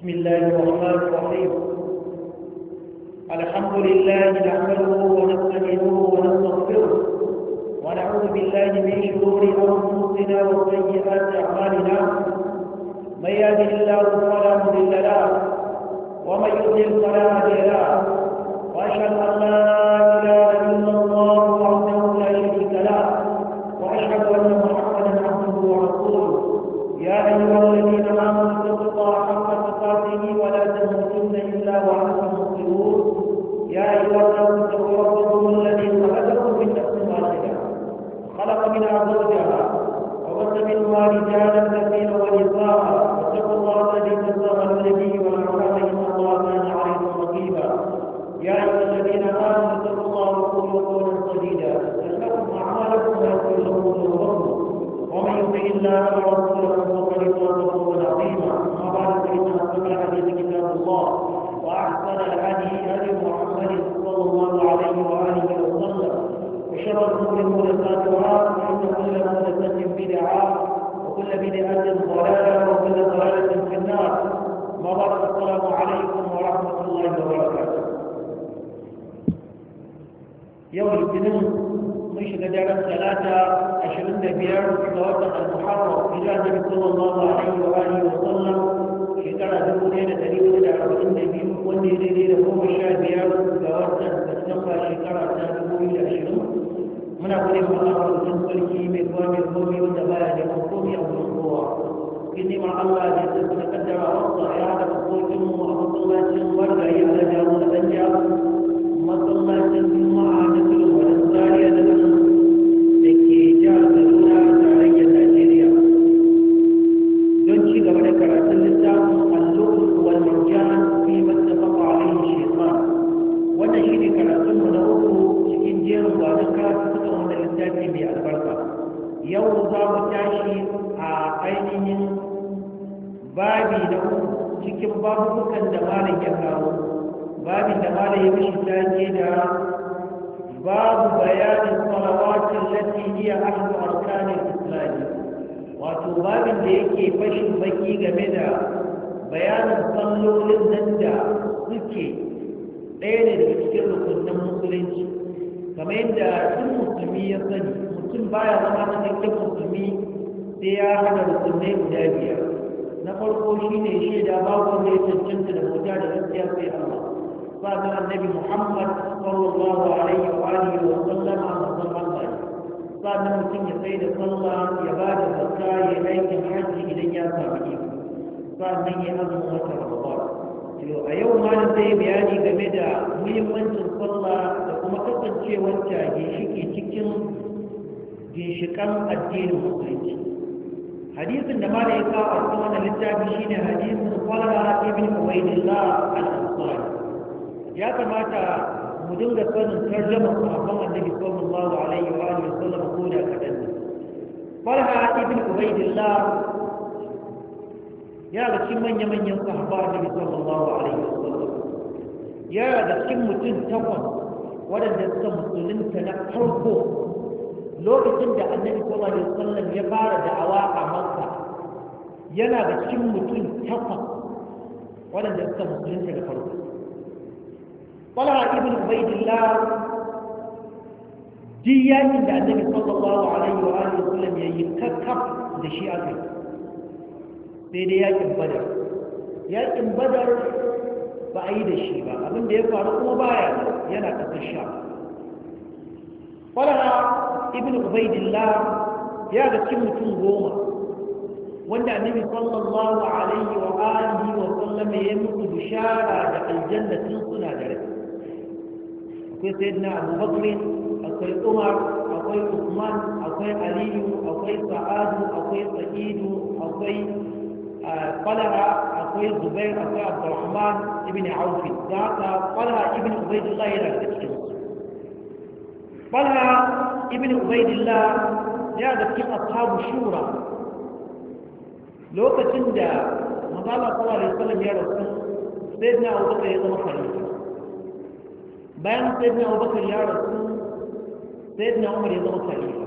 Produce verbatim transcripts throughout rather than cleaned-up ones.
بسم الله الرحمن الرحيم. الحمد لله نحمده ونستعينه ونستغفره ونعوذ بالله من شرور انفسنا وسيئات اعمالنا. من يهده الله فلا مضل له ومن يضلل فلا هادي له، واشهد ان لا اله الا الله وحده لا شريك له، واشهد ان محمدا عبده ورسوله. يا ايها الذين امنوا اتقوا الله حق تقاته ولا تموتن الا وانتم مسلمون. يا ايها الناس اتقوا ربكم الذي خلقكم من نفس واحده خلق منها زوجها وبث منهما رجالا كثيرا ونساء، واتقوا الله الذي تساءلون به والارحام ان الله كان عليكم رقيبا. يا ايها الذين امنوا اتقوا الله وقولوا قولا سديدا يصلح لكم اعمالكم ويغفر لكم ذنوبكم، ومن يطع الله ورسوله فقد فاز فوزا عظيما. اما بعد فان اصدق الحديث كتاب الله، واحسن الهدي هدي محمد صلى الله عليه واله وسلم، وشر الامور محدثاتها فان كل محدثه بدعه وكل بدعه ضلاله وكل ضلاله في النار. ما بعد، السلام عليكم ورحمه الله وبركاته. يوم الاثنين mun shiga daren talata ashirin da biyar ga watan al-muharram hijira nabi sallallahu alaihi wa alihi wa sallam shekara dubu ɗaya da ɗari hudu da arba'in da biyu, wanda ya daidai da goma sha biyar ga watan Disamba shekara ta dubu biyu da ashirin. Muna gode ma Allah wajen sarki mai kowa mai komai wanda baya neman komai a wurin kowa. Cikin neman Allah da ya tsaka kaddara wasa ya haɗa fuskokin mu a masallacin wargaye a da jamu da danja, masallacin juma'a da tulun wajen zariya da nan da ke jihar Kaduna tarayyar Najeriya, don ci gaba da karatun littafin al-lu'lu' wal marjan fi mattafaqa alayhi shaytan. Wannan shine karatun mu na uku cikin jerin gwanin karatukan wannan littafi mai albarka. Yau za mu tashi a ainihin babi na uku cikin babukan da malam ya kawo, babin da malam ya mishi take da babu bayanin salawatin lati hiya ahadu arkanil islam, wato babin da yake fashin baki game da bayanin sallolin nan da suke ɗaya ne daga cikin rukunin musulunci. Kamar yadda duk musulmi ya sani, mutum baya zama cikakken musulmi sai ya hada rukunai guda biyar. Na farko shine shaida babu wanda ya cancanta da bauta da gaskiya sai Allah, sannan annabi Muhammad sallallahu alaihi wa alihi wa sallama manzon Allah, sannan mutum ya sai da sallah, ya ba da zakka, ya aikin hajji idan ya samu iko, sannan ya azumin wata Ramadan. To a yau malam zai bayani game da muhimmancin sallah da kuma kasancewar ta ginshiki cikin ginshikan addinin musulunci. Hadisin da malam ya kawo a cikin wannan littafi shine hadisin Talha ibn Ubaydillah al-Ansari. Ya kamata mu dinga sanin tarjamar sahabban annabi sallallahu alaihi wa alihi wasallam ko da kadan. Talha ibn Ubaydillah ya ga cikin manya manyan sahabban annabi sallallahu alaihi wasallam. Ya ga cikin mutum takwas wadanda suka musulunta na farko lokacin da annabi sallallahu alaihi wasallam ya fara da'awa a Makka. Yana da cikin mutum takwas wadanda suka musulunta da farko. Talha ibn Ubaydillah diyanin da annabi sallallahu alaihi wa alihi wasallam yayi kakkaf da shi aka sai dai yakin Badar. Yakin Badar ba a yi da shi ba, abin da ya faru kuma baya yana kasar Sham. Talha ibn Ubaydillah ya ga cikin mutum goma wanda annabi sallallahu alaihi wa alihi wasallam ya musu bishara da aljanna tun suna da rai. Akwai sayyidina Abu Bakr, akwai Umar, akwai Uthman, akwai Aliyu, akwai Sa'adu, akwai Sa'idu, akwai Talha, akwai Zubair, akwai Abdurrahman ibn Auf. Da haka Talha ibn Ubaydillah yana da cikin su. Talha ibn Ubaydillah ya da cikin ashabu shura lokacin da manzo Allah sallallahu alaihi wasallam ya rasu, sayyidina Abu Bakr ya zama khalifa. Bayan sayyidina Abu Bakr ya rasu, sayyidina Umar ya zama khalifa.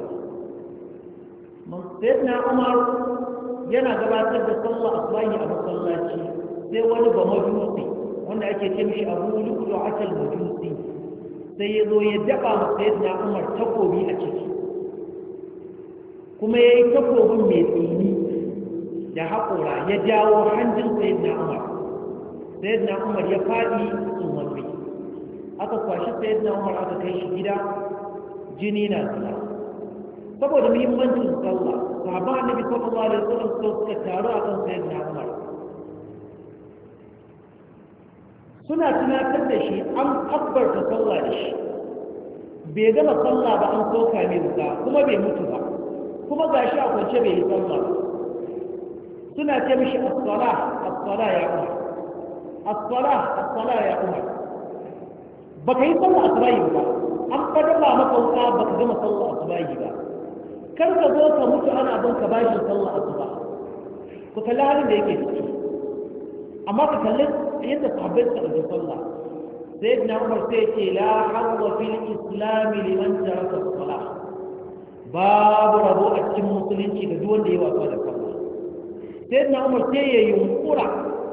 Sayyidina Umar yana gabatar da sallah asubahi a masallaci sai wani ba majusi wanda ake ce mishi abu lukulu atal majusi sai ya zo ya daba masa yadda umar takobi a ciki kuma ya yi takobin mai tsini da haƙora ya jawo hanjin sayyidina umar sayyidina umar ya faɗi tsumanni aka kwashi sayyidina umar aka kai shi gida jini na zuwa saboda muhimmancin sallah sahabban annabi sallallahu alaihi wasallam suka taru a kan sayyidina umar suna tunatar da shi an kabbarta sallah da shi bai gama sallah ba an soka mai wuta kuma bai mutu ba kuma ga shi a kwance bai yi sallah suna ce mishi as-sala as-sala ya umar as-sala as-sala ya umar baka yi sallah asubahi ba an fadala maka wuta baka gama sallah asubahi ba kar ka zo ka mutu ana bin ka bashi sallah asuba ku kalli halin da yake ciki amma ka kalli yadda sahabbai suka ɗauki sallah sai na umar sai ce la hawwa fil islam liman taraka salah babu rabo a cikin musulunci ga duk wanda ya wasa da sallah sai na umar sai ya yunkura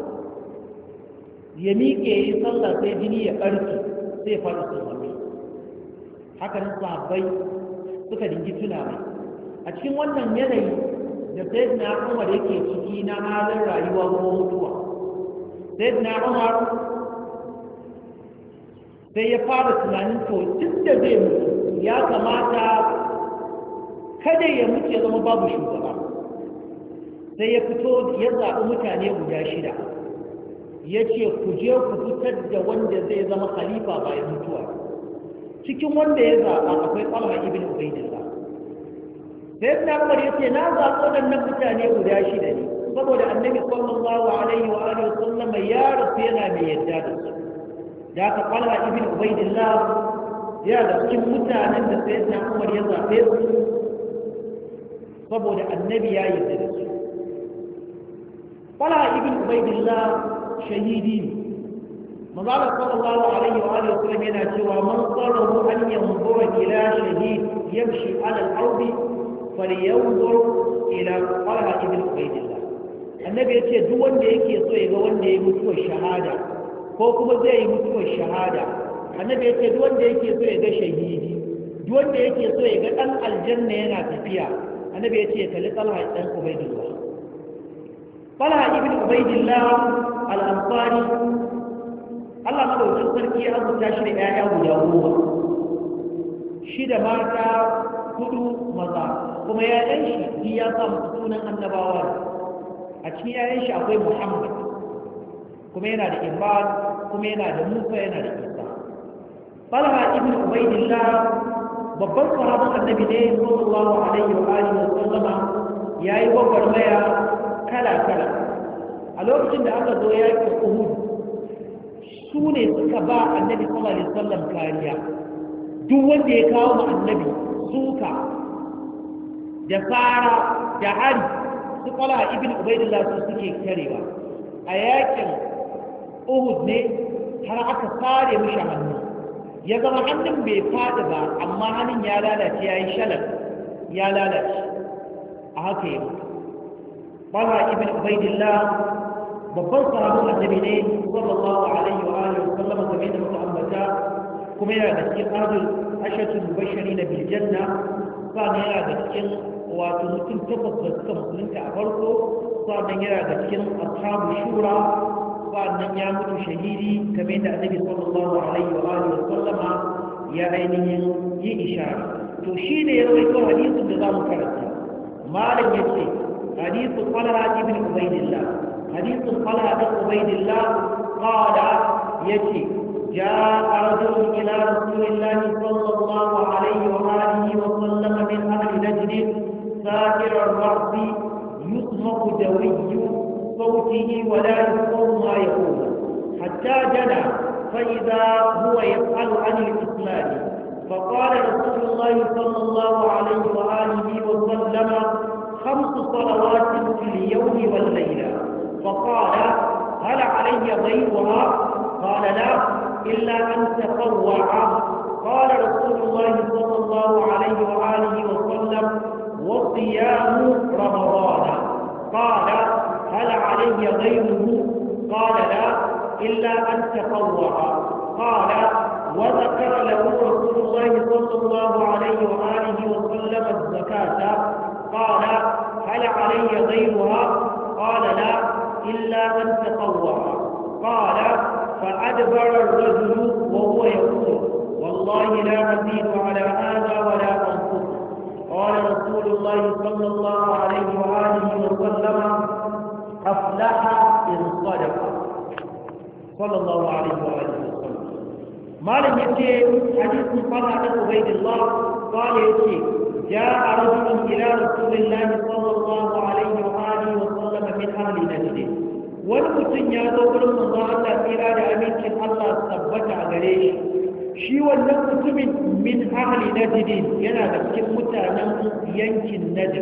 ya miƙe yi sallah sai jini ya ɓarke sai ya faɗi sulmami haka nan sahabbai suka dingi tuna mai a cikin wannan yanayi da sai na umar yake ciki na halin rayuwa ko mutuwa sayyidina umar sai ya fara tunanin to tun da zai mutu ya kamata kada ya mutu ya zama babu shugaba sai ya fito ya zaɓi mutane guda shida ya ce ku je ku fitar da wanda zai zama khalifa bayan mutuwa cikin wanda ya zaɓa akwai Talha ibn Ubaydillah sayyidina umar ya ce na zaɓi waɗannan mutane guda shida ne saboda annabi sallallahu alaihi wa alihi wasallam ya rasu yana mai yadda da su da aka Talha ibn Ubaydillah ya da cikin mutanen da sayyidina Umar ya zabe su saboda annabi ya yadda da su Talha ibn Ubaydillah shahidi ne manzo sallallahu alaihi wa alihi wasallam yana cewa man qarahu an yanzura ila shahid yamshi ala al-ardi falyanzur ila Talha ibn Ubaydillah annabi ya ce duk wanda yake so ya ga wanda ya mutuwar shahada ko kuma zai yi mutuwar shahada annabi ya ce duk wanda yake so ya ga shahidi duk wanda yake so ya ga dan aljanna yana tafiya annabi ya ce ya kalli Talha dan Ubaydillah Talha ibn Ubaydillah al-Ansari Allah madaukakin sarki ya azurta shi da ƴaƴa guda goma shida mata hudu maza kuma ƴaƴan shi ya samu sunan annabawa a cikin yayin shi akwai Muhammad kuma yana da Imran kuma yana da Musa yana da Isa Talha ibn Ubaydillah babban sahabban annabi ne sallallahu alaihi wa alihi wa sallama yayi gwagwarmaya kala kala a lokacin da aka zo yakin Uhud su ne suka ba annabi sallallahu alaihi wa sallam kariya duk wanda ya kawo ma annabi suka da fara da hari su Talha ibn Ubaydillah su suke karewa a yakin Uhud ne har aka sare mishi hannu ya zama hannun bai fada ba amma hannun ya lalace ya yi shalar ya lalace a haka yi Talha ibn Ubaydillah babban sahabin annabi ne sallallahu alaihi wa alihi wa sallam kamar da muka ambata kuma yana da cikin adul ashatul mubashirin bil janna sannan yana da cikin wato mutum takwas da suka musulunta a farko sannan yana da cikin ashabu shura sannan ya mutu shahidi kamar da annabi sallallahu alaihi wa alihi wa sallama ya ainihin yi ishara to shi ne ya rawaito hadisin da zamu karanta malam yace hadisu Talha ibn Ubaydillah hadisu Talha ibn Ubaydillah qala yace جاء رجل إلى رسول الله صلى الله عليه وآله وسلم من أهل نجد ساكر الرأس يسمع دوي صوته ولا يفهم ما يقول حتى جنى فإذا هو يسأل عن الإسلام فقال رسول الله صلى الله عليه وآله وسلم خمس صلوات في اليوم والليلة فقال هل علي غيرها قال لا إلا أن تطوع قال رسول الله صلى الله عليه وآله وسلم وصيام رمضان قال هل علي غيره قال لا إلا أن تطوع قال وذكر له رسول الله صلى الله عليه وآله وسلم الزكاة قال هل علي غيرها قال لا إلا أن تطوع قال فأدبر الرجل وهو يقول والله لا أزيد على هذا ولا أنقص قال رسول الله صلى الله عليه وآله وسلم أفلح إن صدق صلى الله عليه وآله وسلم ما لم يأتي حديث طلحة بن عبيد الله قال يأتي جاء رجل إلى رسول الله صلى الله عليه وآله وسلم من أهل نجد والمتن يا دور من الله إلى أمين الله ثبت عليه shi wannan mutumin min ahli najd yana da cikin mutanen yankin najd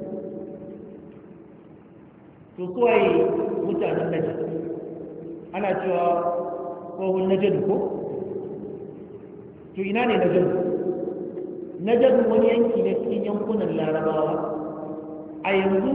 to suwaye mutanen najd ana cewa tsohon najd ko to ina ne najd najd wani yanki ne cikin yankunan larabawa a yanzu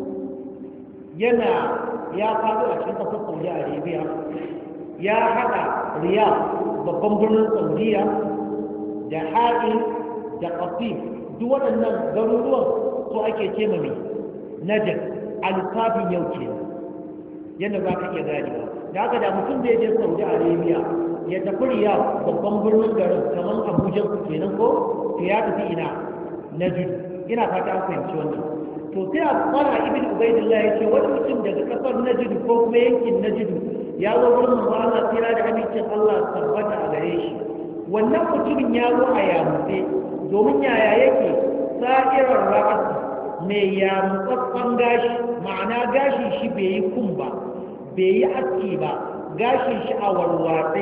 yana ya faɗo a cikin ƙasar saudi arabia ya haɗa riyadh babban birnin saudiya da haɗin da ƙasif duk waɗannan garuruwan su ake ce mai najar alfafin yau ke yadda za ka iya ganewa da haka da mutum zai je saudi arabia ya tafi riyadh babban birnin garin kamar abuja su kenan ko to ya tafi ina najar ina fata an fahimci wannan to sai a fara ibn ubaidillah ya ce wani mutum daga ƙasar najar ko kuma yankin najar ya zo wurin manzo Allah tsira da amincin Allah tabbata a gare shi wannan mutumin ya zo a yamutse domin yaya yake sa'irar ra'as mai yamutsaffan gashi ma'ana gashi shi bai yi kun ba bai yi aski ba gashin shi a warwatse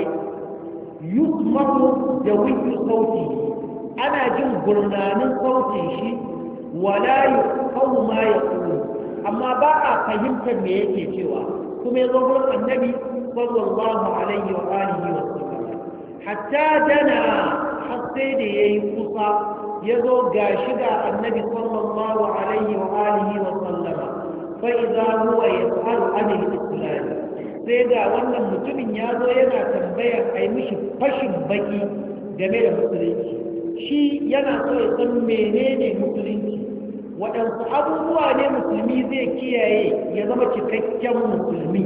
yusmatu da wuyu sauti ana jin gurnanin sautin shi wala yuqaw ma yaqulu amma ba a fahimtar me yake cewa kuma ya zo gurin annabi sallallahu alaihi wa alihi wa sallam hatta dana har sai da yayi kusa ya zo ga shiga annabi sallallahu alaihi wa alihi wa sallam fa idza huwa yas'alu an al-islam sai ga wannan mutumin ya zo yana tambayar ai mishi fashin baki game da musulunci shi yana so ya san menene musulunci waɗansu abubuwa ne musulmi zai kiyaye ya zama cikakken musulmi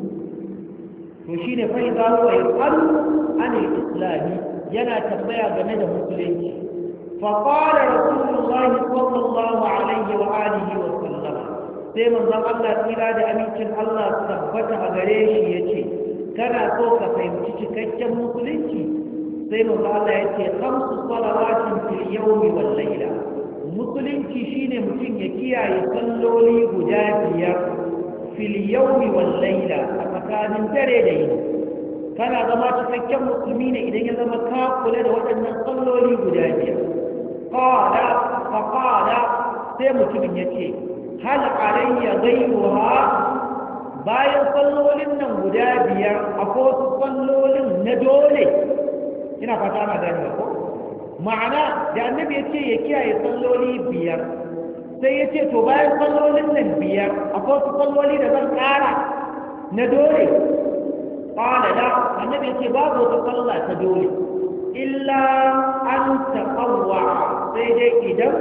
to shi ne fai za wa ya faru an islami yana tambaya game da musulunci faƙalar rasulullahi sallallahu alaihi wa alihi wa sallama sai manzon Allah tsira da amincin Allah tabbata a gare shi ya ce kana so ka fahimci cikakken musulunci sai manzon Allah ya ce khamsu salawatin fil yawmi wal layla musulunci shine mutum ya kiyaye salloli guda biyar fil yawmi wal layla a tsakanin dare da yini kana zama cikakken musulmi ne idan ya zama ka kula da waɗannan salloli guda biyar qala fa qala sai mutumin yace hal alayya ghayruha bayan sallolin nan guda biyar akwai wasu sallolin na dole ina fata na gani ko ma'ana da annabi ya ce ya kiyaye salloli biyar sai ya ce to bayan sallolin nan biyar akwai wasu salloli da zan ƙara na dole ƙwada da annabi ya ce babu wata sallah ta dole illa an taɓawa sai dai idan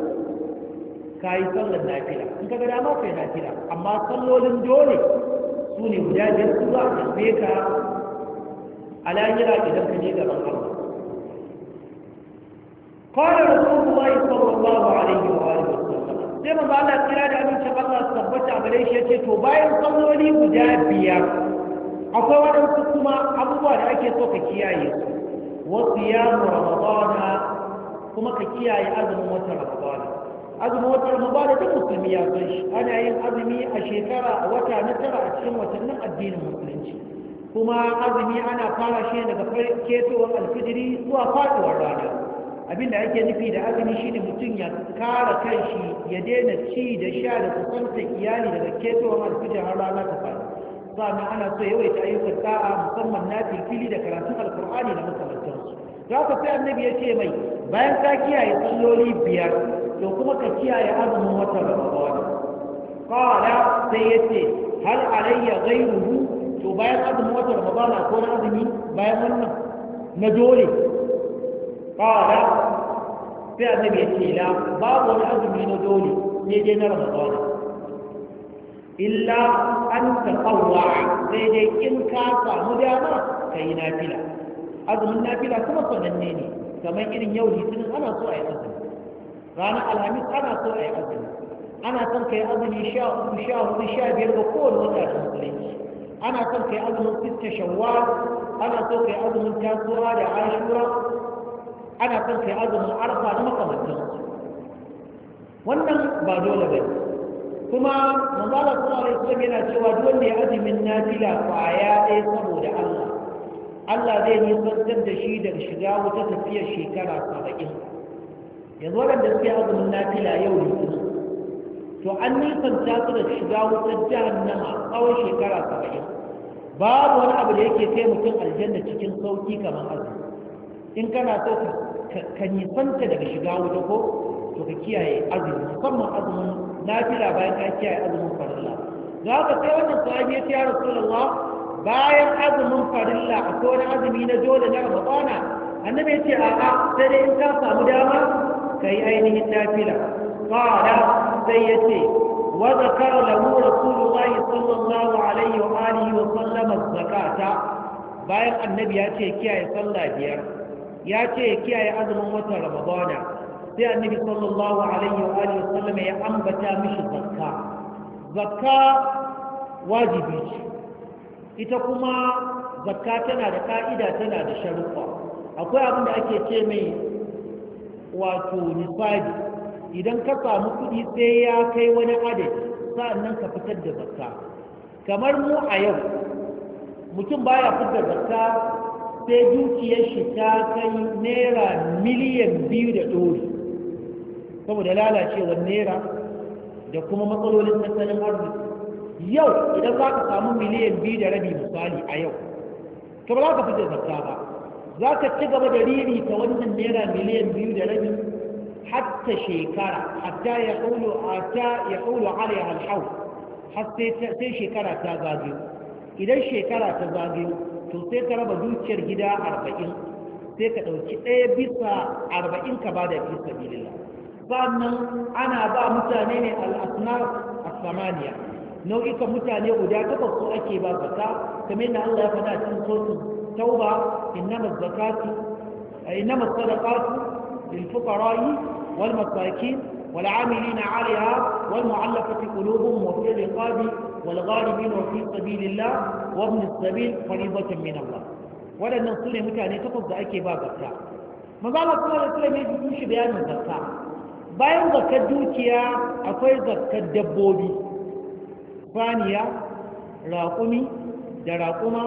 ka yi sallar nafila in ka ga dama ka yi nafila amma sallolin dole su ne guda biyar su za a tambaye ka a lahira idan ka je gaban Allah قال رسول الله صلى الله عليه وآله وسلم sai manzo Allah kira da amincin Allah su tabbata gare shi yace to bayan salloli guda biyar akwai wadansu kuma abubuwa da ake so ka kiyaye su wa siyam ramadana kuma ka kiyaye azumin watan ramadana azumin watan ramadana duk musulmi ya san shi ana yin azumi a shekara a wata na tara a cikin watannin addinin musulunci kuma azumi ana fara shi daga ketowar alfijiri zuwa faduwar rana abinda ake nufi da azumi shine mutum ya kare kanshi ya daina ci da sha da kusanta iyali daga ketowar alfijir har rana ta fara sannan ana so yawaita ayyukan da'a musamman na filfili da karatun alkur'ani da makamantansu za ka sai annabi ya ce mai bayan ka kiyaye salloli biyar to kuma ka kiyaye azumin watan ramadan qala sai ya ce hal alayya ghayruhu to bayan azumin watan ramadana ko na azumi bayan wannan na dole qala sai annabi ya ce la babu wani azumi na dole sai dai na ramadana illa an taqawwa sai dai in ka samu dama kai nafila azumin nafila kuma sananne ne kamar irin yau litinin ana so a yi azumi ranar alhamis ana so a yi azumi ana son kai azumi sha uku sha hudu sha biyar ga kowane wata da musulunci ana son kai azumin sitta shawwal ana son kai azumin tasuwa da ashura ana son kai azumin arfa da makamantansu wannan ba dole ba kuma manzala sallallahu alaihi wasallam yana cewa duk wanda ya azumin nafila kwaya ɗaya saboda Allah Allah zai nisantar da shi daga shiga wata tafiyar shekara saba'in yanzu waɗanda suke azumin nafila yau litinin to an nisanta su da shiga wutar jahannama tsawon shekara saba'in babu wani abu da yake kai mutum aljanna cikin sauki kamar azumi in kana so ka nisanta daga shiga wuta ko to ka kiyaye azumi musamman azumin nafila bayan ka kiyaye azumin farilla za ka sai wannan sahabi ya ce ya rasulullah bayan azumin farilla akwai wani azumi na dole na ramadana annabi ya ce a'a sai dai in ka samu dama ka yi ainihin nafila qala sai ya ce wa zakara lahu rasulullah sallallahu alaihi wa alihi wa sallam zakata bayan annabi ya ce kiyaye sallah biyar ya ce kiyaye azumin watan ramadana sai annabi sallallahu alaihi wa alihi wa sallam ya ambata mishi zakka zakka wajibi ce ita kuma zakka tana da ka'ida tana da sharuɗa akwai abin da ake ce mai wato nisabi idan ka samu kuɗi sai ya kai wani adadi sa'annan ka fitar da zakka kamar mu a yau mutum baya fitar da zakka sai dukiyar shi ta kai naira miliyan biyu da ɗori saboda lalacewar naira da kuma matsalolin tattalin arziki yau idan za ka samu miliyan biyu da rabi misali a yau ka ba za ka fitar zakka ba za ka ci gaba da riri ta wannan naira miliyan biyu da rabi hatta shekara hatta ya ƙulu hatta ya ƙulu alaiha alhau har sai shekara ta zagayo idan shekara ta zagayo to sai ka raba dukiyar gida arba'in sai ka ɗauki ɗaya bisa arba'in ka ba da fi sabilillah sannan ana ba mutane ne al-asnaf as-samaniya nau'ikan mutane guda takwas su ake ba zakka kamar yadda Allah ya faɗa cikin suratul tauba innama zakatu innama sadaqatu lil fuqara'i wal masakin wal 'amilina 'alayha wal mu'allafati qulubuhum wa fi riqabi wal gharibin wa fi sabilillah wa ibn as-sabil fariidatan min Allah wadannan sune mutane takwas da ake ba zakka manzo Allah sallallahu alaihi wasallam ya yi shi bayanin zakka bayan zakkar dukiya akwai zakkar dabbobi saniya raƙumi da raƙuma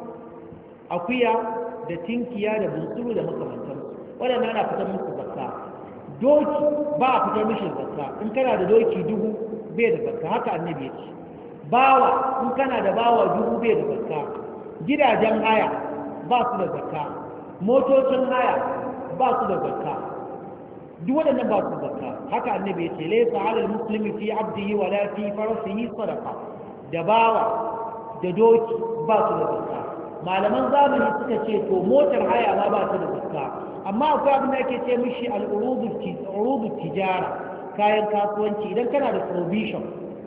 akuya da tinkiya da bunsuru da makamantan waɗanda ana fitar musu zakka doki ba a fitar mishi zakka in kana da doki dubu bai da zakka haka annabi ya ce bawa in kana da bawa dubu bai da zakka gidajen haya ba su da zakka motocin haya ba su da zakka duk waɗannan ba su zakka haka annabi ya ce laysa 'ala al-muslimi fi 'abdihi wa la fi farasihi sadaqa da bawa da doki ba su da zakka malaman zamani suka ce to motar haya ma ba su da zakka amma akwai abin da ake ce mishi al-urudu tijara kayan kasuwanci idan kana da provision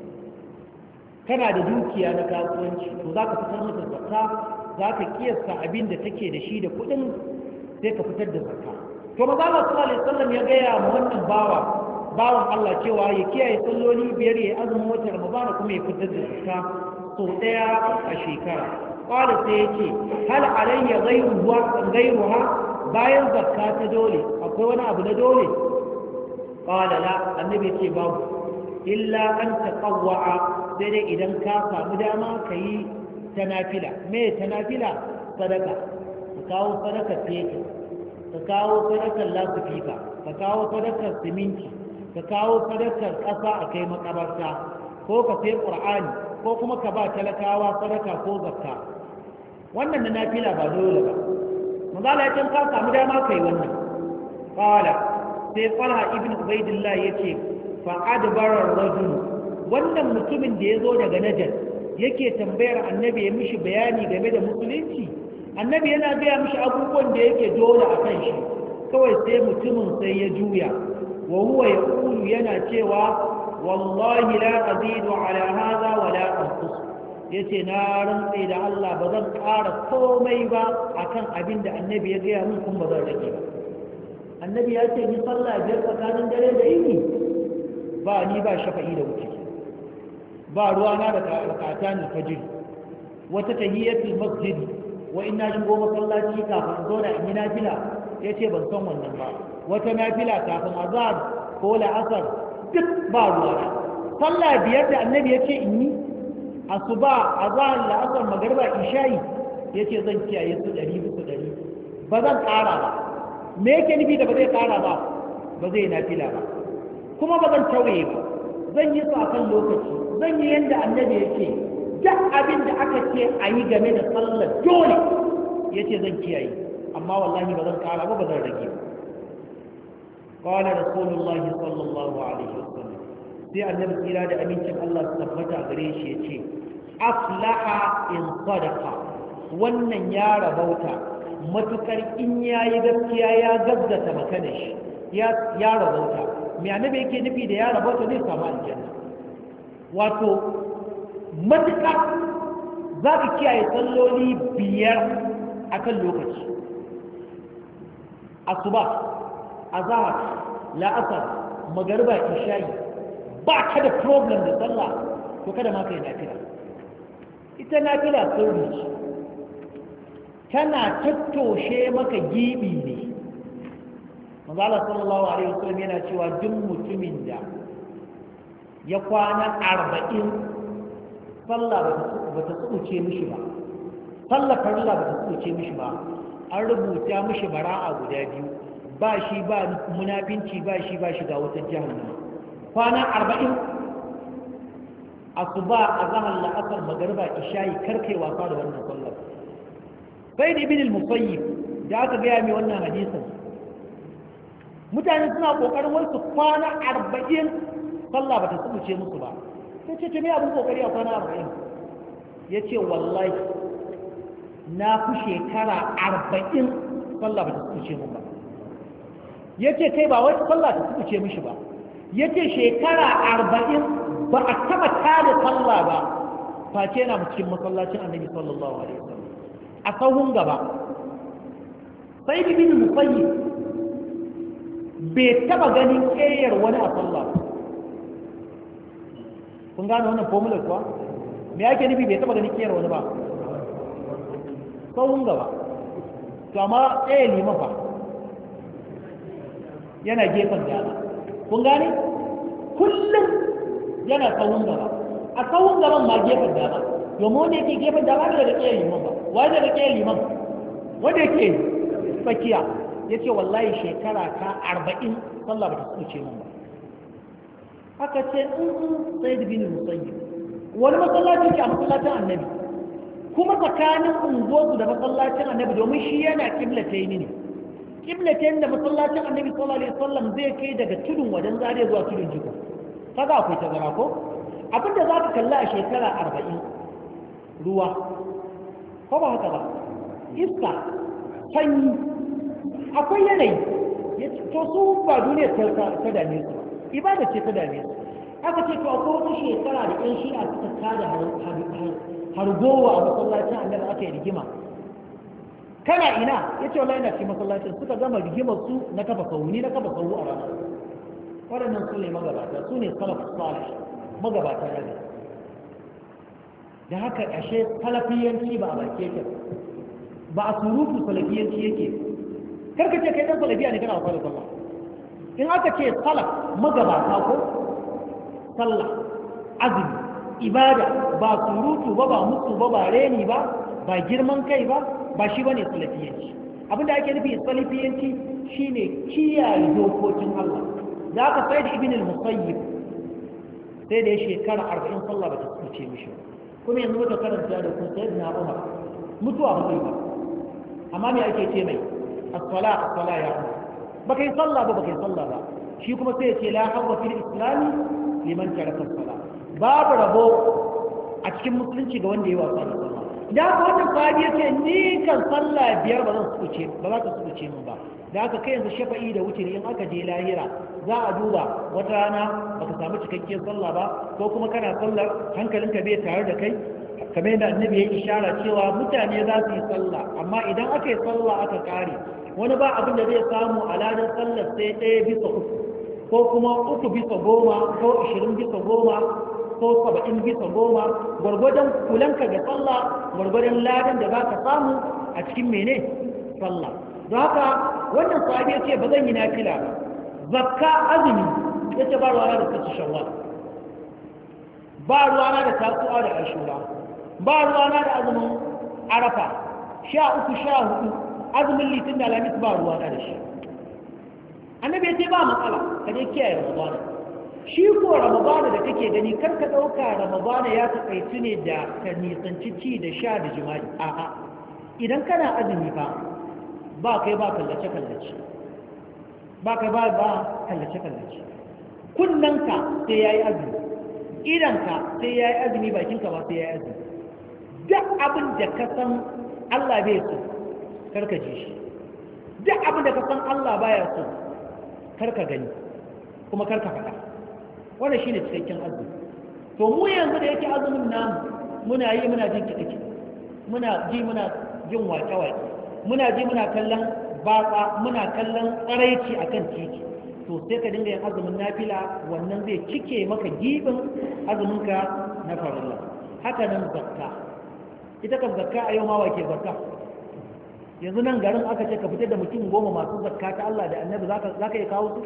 kana da dukiya na kasuwanci to za ka fitar masa zakka za ka kiyasta abin da take da shi da kuɗin sai ka fitar da zakka to maza Allah sallallahu alaihi wasallam ya gaya mu wannan bawa bawan Allah cewa ya kiyaye salloli biyar ya azumin watan Ramadan kuma ya fitar da zakka sau daya a shekara qala sai yace hal alayya ghayruha ghayruha bayan zakka ta dole akwai wani abu na dole qala la annabi ce babu illa an taqawwa sai dai idan ka samu dama kai ta nafila me ta nafila sadaka ka kawo sadaka feke ka kawo sadakar lasifika ka kawo sadakar siminti ka kawo sadakar ƙasa a kai makabarta ko ka sai ƙur'ani ko kuma ka ba talakawa sadaka ko zakka wannan na nafila ba dole ba manzala ya ka samu dama kai wannan qala sai Talha ibn Ubaidillah yace fa adbara ar-rajul wannan mutumin da yazo daga Najd yake tambayar annabi ya mishi bayani game da musulunci annabi yana gaya mishi abubuwan da yake dole a kan shi kawai sai mutumin sai ya juya wa huwa yaqulu yana cewa wallahi la azidu ala hadha wa la anqus yace na rantse da Allah ba zan ƙara komai ba akan abin da annabi ya gaya min kun ba zan rage ba annabi ya ce ni sallah biyar tsakanin dare da yini ba ni ba shafa'i da wuce ba ruwana da rakatan fajr wata tahiyatul masjid wa inna shigo masallaci kafin zo da in yi nafila yace ban san wannan ba wata nafila kafin azhar ko la'asar duk ba ruwana sallah biyar da annabi ya ce in yi asuba azhar la'asar magriba isha'i yace zan kiyaye su ɗari bisa ɗari ba zan ƙara ba me yake nufi da ba zai ƙara ba ba zai nafila ba kuma ba zan tauye ba zan yi su akan lokaci zan yi yadda annabi ya ce duk abin da aka ce a yi game da sallar dole ya ce zan kiyaye amma wallahi ba zan ƙara ba ba zan rage ba قال رسول الله صلى الله عليه وسلم sai annabi tsira da amincin Allah su tabbata gare shi ya ce aflaha in sadaqa wannan ya rabauta matukar in yayi gaskiya ya gaggata makana shi ya ya rabauta me annabi yake nufi da ya rabauta zai samu aljanna wato matukar za ka kiyaye salloli biyar akan lokaci asuba azhar la'asar magariba isha'i ba ka da problem da sallah to kada ma kai nafila ita nafila sauri ce tana tattoshe maka gibi ne manzo Allah sallallahu alaihi wasallam yana cewa duk mutumin da ya kwana arba'in sallah ba ta tsuce mishi ba sallah farilla ba ta tsuce mishi ba an rubuta mishi bara'a guda biyu ba shi ba munafinci ba shi ba shiga wata jahannama kwana arba'in asuba azhar la'asar magriba isha'i karkai wasa da wannan sallar sai da ibn al-musayyib da aka gaya mai wannan hadisin mutane suna kokarin wasu kwana arba'in sallah bata tsubuce musu ba sai ce me abin kokari a kwana arba'in yace wallahi na fi shekara arba'in sallah bata tsubuce mu ba yace kai ba wai sallah ta tsubuce mishi ba yace shekara arba'in ba a taba tada sallah ba face yana cikin masallacin annabi sallallahu alaihi wasallam a sahun gaba sai ibn musayyib bai taba ganin ƙeyar wani a sallah kun gane wannan formula kuwa me yake nufi bai taba ganin ƙeyar wani ba sahun gaba to amma ƙeyar liman fa yana gefen dama kun gane kullum yana sahun gaba a sahun gaban ma gefen dama domin wanda yake gefen dama da da ƙeyar liman ba wanda da ƙeyar liman wanda yake tsakiya ya ce wallahi shekara ta arba'in sallah ba ta tsuce mun ba haka ce in sai da binin musayi wani masallaci ke a masallacin annabi kuma tsakanin unguwarsu da masallacin annabi domin shi yana kiblatayn ne kiblatayn da masallacin annabi sallallahu alaihi wasallam zai kai daga tudun wadan zariya zuwa tudun jiko kaga akwai tazara ko abinda za ka kalla a shekara arba'in ruwa ko ba haka ba iska sanyi akwai yanayi to su ba duniya ta dame su ibada ce ta dame su aka ce to akwai wata shekara da ƴan shi'a suka tada hargowa a masallacin annabi aka yi rigima kana ina ya ce wallahi na ce masallacin suka gama rigimar su na kafa sahu ni na kafa sahu a ranar waɗannan su ne magabata su ne salaf salih magabata na da haka ashe salafiyanci ba a bake yake ba a surutu salafiyanci yake karka ce kai dan salafiya ne kana wasa da sallah in aka ce salaf magabata ko sallah azumi ibada ba surutu ba ba mutu ba ba reni ba ba girman kai ba ba shi bane salafiyanci abinda ake nufi salafiyanci shine kiyaye dokokin Allah da aka sai da ibn al-musayyib sai da shekara arba'in sallah ba ta tsuce mishi kuma yanzu muka karanta da ku sayyidina Umar mutuwa ba zai ba amma me ake ce mai as-sala as-sala ya Umar baka yi sallah ba baka yi sallah ba shi kuma sai ya ce la hawwa fil islam liman taraka as-sala babu rabo a cikin musulunci ga wanda ya wasa da sallah da haka wannan sahabi ya ce ni kan sallah biyar ba zan sukuce ba za ka sukuce min ba da haka kai yanzu shafa'i da wutiri in aka je lahira za a duba wata rana baka samu cikakkiyar sallah ba ko kuma kana sallar hankalinka bai tare da kai kamar yadda annabi ya ishara cewa mutane za su yi sallah amma idan aka yi sallah aka kare wani ba abin da zai samu a ladan sallar sai ɗaya bisa uku ko kuma uku bisa goma ko ashirin bisa goma ko saba'in bisa goma gwargwadon kulanka ga sallah gwargwadon ladan da za ka samu a cikin mene sallah don haka wannan sahabi ya ce ba zan yi nafila ba zakka azumi ya ce ba ruwana da kaci shawwal ba ruwana da tasu'a da ashura ba ruwana da azumin arafa sha uku sha hudu azumin litin da alamis ba ruwana da shi annabi ya ce ba matsala ka je kiyaye ramadana shi ko ramadana da kake gani kar ka ɗauka ramadana ya taƙaitu ne da ka nisanci ci da sha da jima'i a'a idan kana azumi fa ba kai ba kallace kallace ba kai ba ba kallace kallace kunnanka sai yayi azumi idanka sai yayi azumi bakinka ba sai yayi azumi duk abin da ka san Allah bai so karka ji shi duk abin da ka san Allah baya so karka gani kuma karka faɗa wannan shine cikakken azumi to mu yanzu da yake azumin namu muna yi muna jin kiɗe muna ji muna jin waƙe-waƙe muna ji muna kallon batsa muna kallon tsaraici akan titi to sai ka dinga yin azumin nafila wannan zai cike maka gibin azuminka na farilla haka nan zakka ita kan zakka a yau ma wake zakka yanzu nan garin aka ce ka fitar da mutum goma masu zakka ta Allah da annabi za ka iya kawo su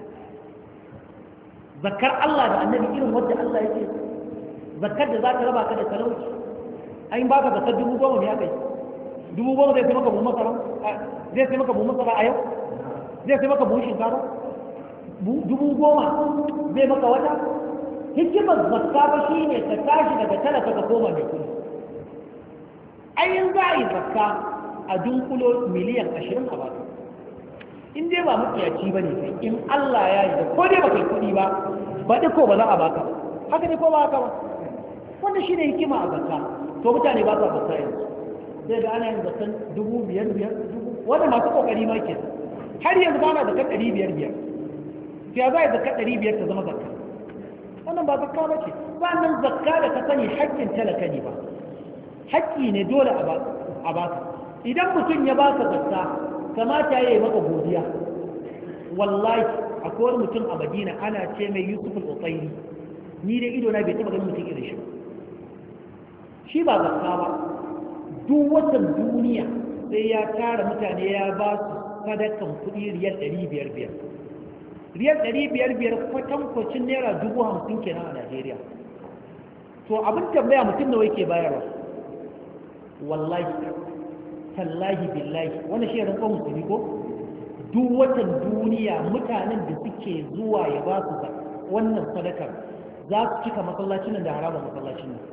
zakkar Allah da annabi irin wadda Allah yake zakkar da za ka raba ka da talauci an ba ka zakkar dubu goma ne aka yi dubu goma zai sai maka buhun masara zai sai maka buhun masara a yau zai sai maka buhun shinkafa dubu goma zai maka wata hikimar zakka ba shi ne ka tashi daga talaka ka koma mai kudi ayin za a yi zakka a dunkulo miliyan ashirin a baka in dai ba matsiyaci ba ne sai in Allah ya yi da ko dai ba kai kudi ba baɗi ko ba za a baka haka ne ko ba haka ba wanda shi ne hikima a zakka to mutane ba sa zakka yanzu zai ga ana yin zakkan dubu biyar biyar dubu wanda masu kokari ma ke har yanzu ba na zakka ɗari biyar biyar sai za a zakka ɗari biyar ta zama zakka wannan ba zakka ba ce ba nan zakka da ka sani haƙƙin talaka ne ba haƙƙi ne dole a baka idan mutum ya baka zakka kamata ya yi maka godiya wallahi akwai wani mutum a Madina ana ce mai Yusuf al-Utsairi ni da ido na bai taɓa ganin mutum irin shi shi ba zakka ba duk watan duniya sai ya tara mutane ya ba su sadakan kuɗi riyal ɗari biyar biyar riyal ɗari biyar biyar kwatankwacin naira dubu hamsin kenan a Najeriya to abin tambaya mutum nawa yake bayarwa wallahi tallahi billahi wannan shi ran musulmi ko duk watan duniya mutanen da suke zuwa ya ba su wannan sadakar za su cika masallacin nan da harabar masallacin nan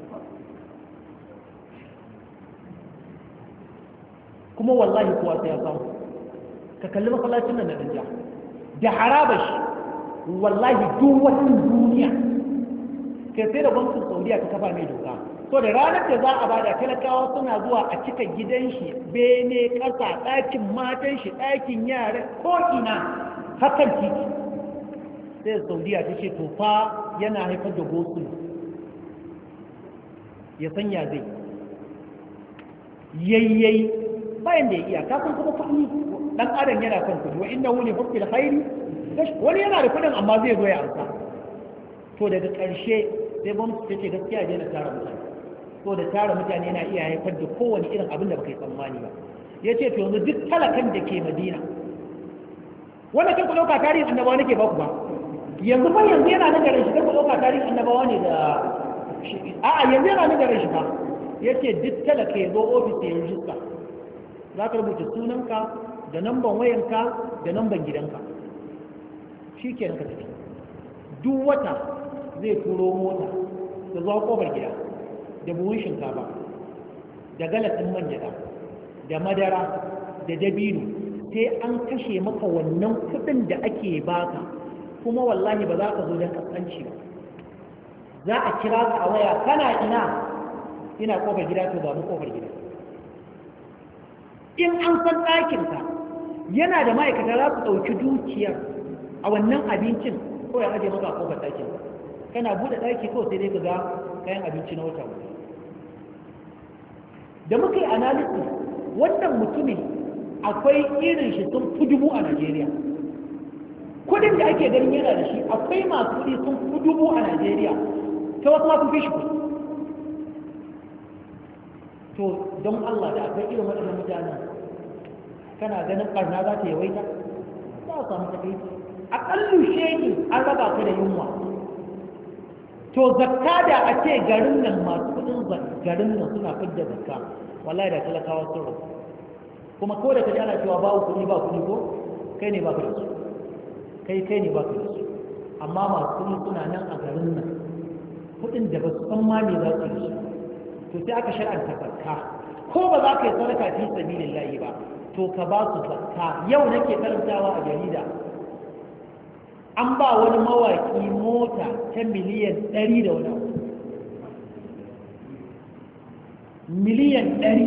kuma wallahi kuwa sai ya samu ka kalli masallacin nan da danja da harabar shi wallahi duk watan duniya kai sai da gwamnatin Saudiya ta kafa mai doka so da ranar da za a bada talakawa suna zuwa a cika gidan shi bene ƙasa ɗakin matan shi ɗakin yara ko ina hakan titi sai Saudiya ta ce to fa yana haifar da gosu ya sanya zai yayyayi bayan da ya iya kafin kuma kuɗi dan adam yana son kuɗi wa inna wuni hukki da khairi wani yana da kuɗin amma zai zo ya amsa to daga ƙarshe sai gwamnati ta ce gaskiya ya daina tara mutane so da tara mutane yana iya haifar da kowane irin abin da baka yi tsammani ba ya ce to yanzu duk talakan da ke Madina wanda kan ku ɗauka tarihin annabawa nake ba ku ba yanzu fa yanzu yana nan garin shi kan ku ɗauka tarihin annabawa ne da a'a yanzu yana nan garin shi ba ya ce duk talaka ya zo ofis ya rijista za ka rubuta sunanka da namban wayanka da namban gidanka shi ke ka tafi duk wata zai turo mota da zuwa kofar gida da buhun shinkafa da galatin manjada da madara da dabino sai an kashe maka wannan kudin da ake baka kuma wallahi ba za ka zo don kasance ba za a kira ka a waya kana ina ina kofar gida to ba mu kofar gida in an san ɗakinka yana da ma'aikata za su ɗauki dukiyar a wannan abincin ko ya aje maka a kofar ɗakin kana buɗe ɗaki ko sai dai ka ga kayan abinci na wata wata da muka yi analysis wannan mutumin akwai irin shi sun fi dubu a Najeriya kudin da ake ganin yana da shi akwai masu kudi sun fi dubu a Najeriya ta wasu ma sun fi shi kudi to don Allah da akwai irin waɗannan mutanen kana ganin ɓarna za ta yawaita za a samu takai aƙallu sheki an raba ka da yunwa to zakka da a ce garin nan masu kudin garin nan suna fidda zakka wallahi da talakawa sun rabu kuma ko da ka ana cewa ba kuɗi ba kuɗi ko kai ne ba ka da su kai kai ne ba ka da su amma masu kuɗi suna nan a garin nan kuɗin da ba su san ma me za su yi to sai aka shar'anta zakka ko ba za ka yi sadaka fi sabilillahi ba to ka ba su zakka yau nake karantawa a jarida an ba wani mawaki mota ta miliyan ɗari da wani abu miliyan ɗari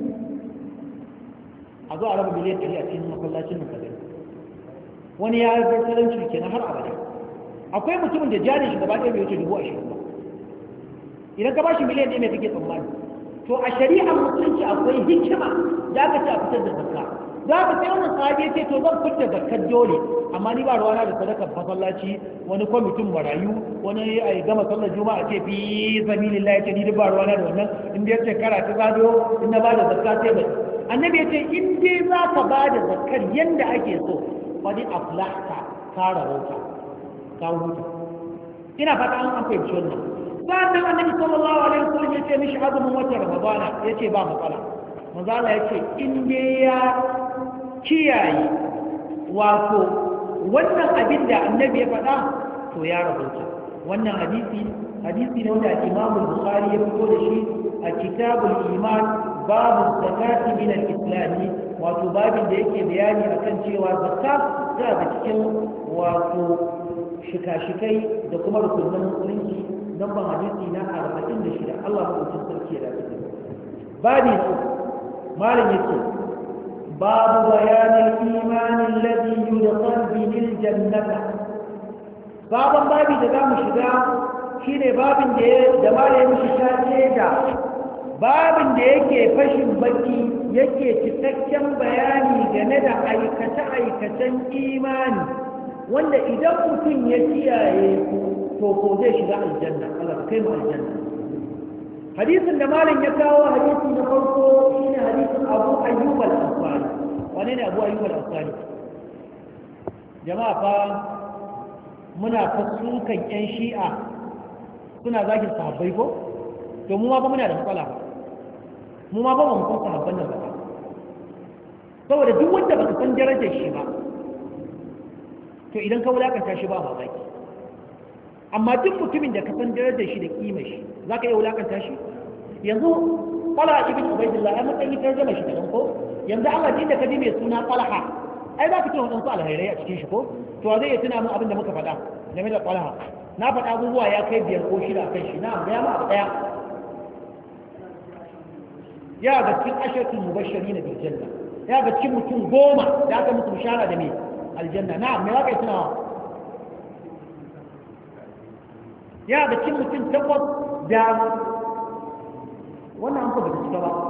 a zo a raba miliyan ɗari a cikin masallacin nan kadai wani ya yi tattalin kenan har abada akwai mutumin da jari shi gaba ɗaya bai wuce dubu ashirin ba idan ka ba shi miliyan ɗaya mai kake tsammani to a shari'ar musulunci akwai hikima da aka ce a fitar da zakka za ka sai wannan sahabi ce to zan fitar da zakkar dole amma ni ba ruwana da sadakar masallaci wani kwamitin marayu wani a gama sallar juma'a ce fi sabilillah ya ce ni ba ruwana da wannan in dai shekara ta zado in na ba da zakka sai ba annabi ya ce in dai za ka ba da zakkar yanda ake so fadi aflahta ka rahota ka huta ina fata an an fahimci wannan sannan annabi sallallahu alaihi wasallam ya ce mishi azumin wata ramadana ya ce ba matsala manzo Allah ya ce in dai ya kiyaye wato wannan abin da annabi ya faɗa to ya rahoto wannan hadisi hadisi ne wanda Imam Bukhari ya fito da shi a kitabul iman babu zakati min al-islam wato babin da yake bayani akan cewa zakka tana da cikin wato shika-shikai da kuma rukunin musulunci nan ban hadisi na arba'in da shida Allah madaukakin sarki ya dace babi na uku malam yake babu bayanin imanin ladhi yudkhal bihi aljannata baban babi da zamu shiga shine babin da ya da malamin shi ta ce da babin da yake fashin baki yake cikakken bayani game da aikace aikacen imani wanda idan mutum ya kiyaye to ko zai shiga aljanna Allah ka kai mu aljanna hadisin da malam ya kawo hadisi na farko shine hadisin Abu Ayyub al-Ansari wane ne Abu Ayyub al-Ansari jama'a fa muna fasukan yan shi'a suna zagin sahabbai ko to mu ma ba muna da matsala ba mu ma ba mu san sahabban nan ba saboda duk wanda baka san darajar shi ba to idan ka wulakanta shi ba mamaki amma duk mutumin da ka san darajar shi da kimar shi za ka iya wulakanta shi yanzu Talha ibn Ubaydillah ai matsayin tarjuma shi da ko yanzu Allah din da ka ji mai suna Talha ai za ka tuna wadansu alhairai a cikin shi ko to zai iya tuna mun abin da muka faɗa game da Talha na faɗa abubuwa ya kai biyar ko shida kan shi na ga ma abu daya ya ga cikin asharatul mubashirin bil janna ya ga cikin mutum goma da aka musu bishara da me aljanna na me za ka tunawa ya da cin mutum takwas da wannan an ba ta cika ba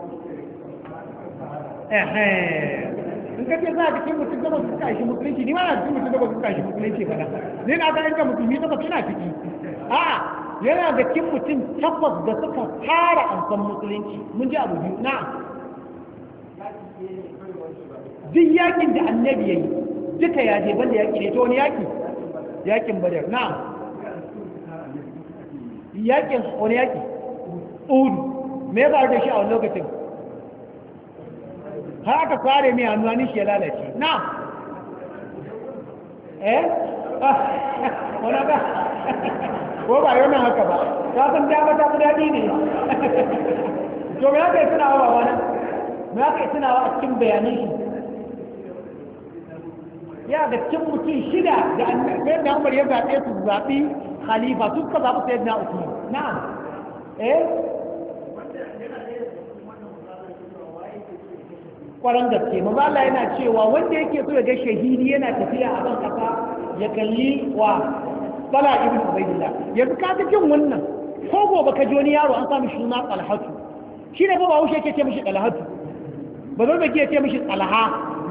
ehe in ka ce za a cikin mutum takwas suka shi musulunci ni ma na cikin mutum takwas suka shi musulunci ba ne na ga yanka musulmi takwas suna ciki a yana da cikin mutum takwas da suka fara amsan musulunci mun ji abu biyu na duk yakin da annabi ya yi duka ya je banda yaki ne to wani yaki yakin badar na yakin wani yaki udu me ba da shi a wani lokacin har aka fare mai hannuwa shi ya lalace na eh wani ba ko ba yau nan haka ba ta san dama ta fi daɗi ne to me aka yi tunawa ba wani me aka yi tunawa a cikin bayanan shi ya ga cikin mutum shida da annabi da Umar ya zaɓe su zaɓi khalifa su suka zaɓi sayyidina Usman na'am eh kwaran gaske maza Allah yana cewa wanda yake so ya ga shahidi yana tafiya a ban kasa ya kalli wa Talha ibn Ubaydillah yanzu ka ga jin wannan ko gobe ka ji wani yaro an samu suna Talhatu shi ne ba ba wuce yake ce mishi Talhatu ba zo baki ya ce mishi Talha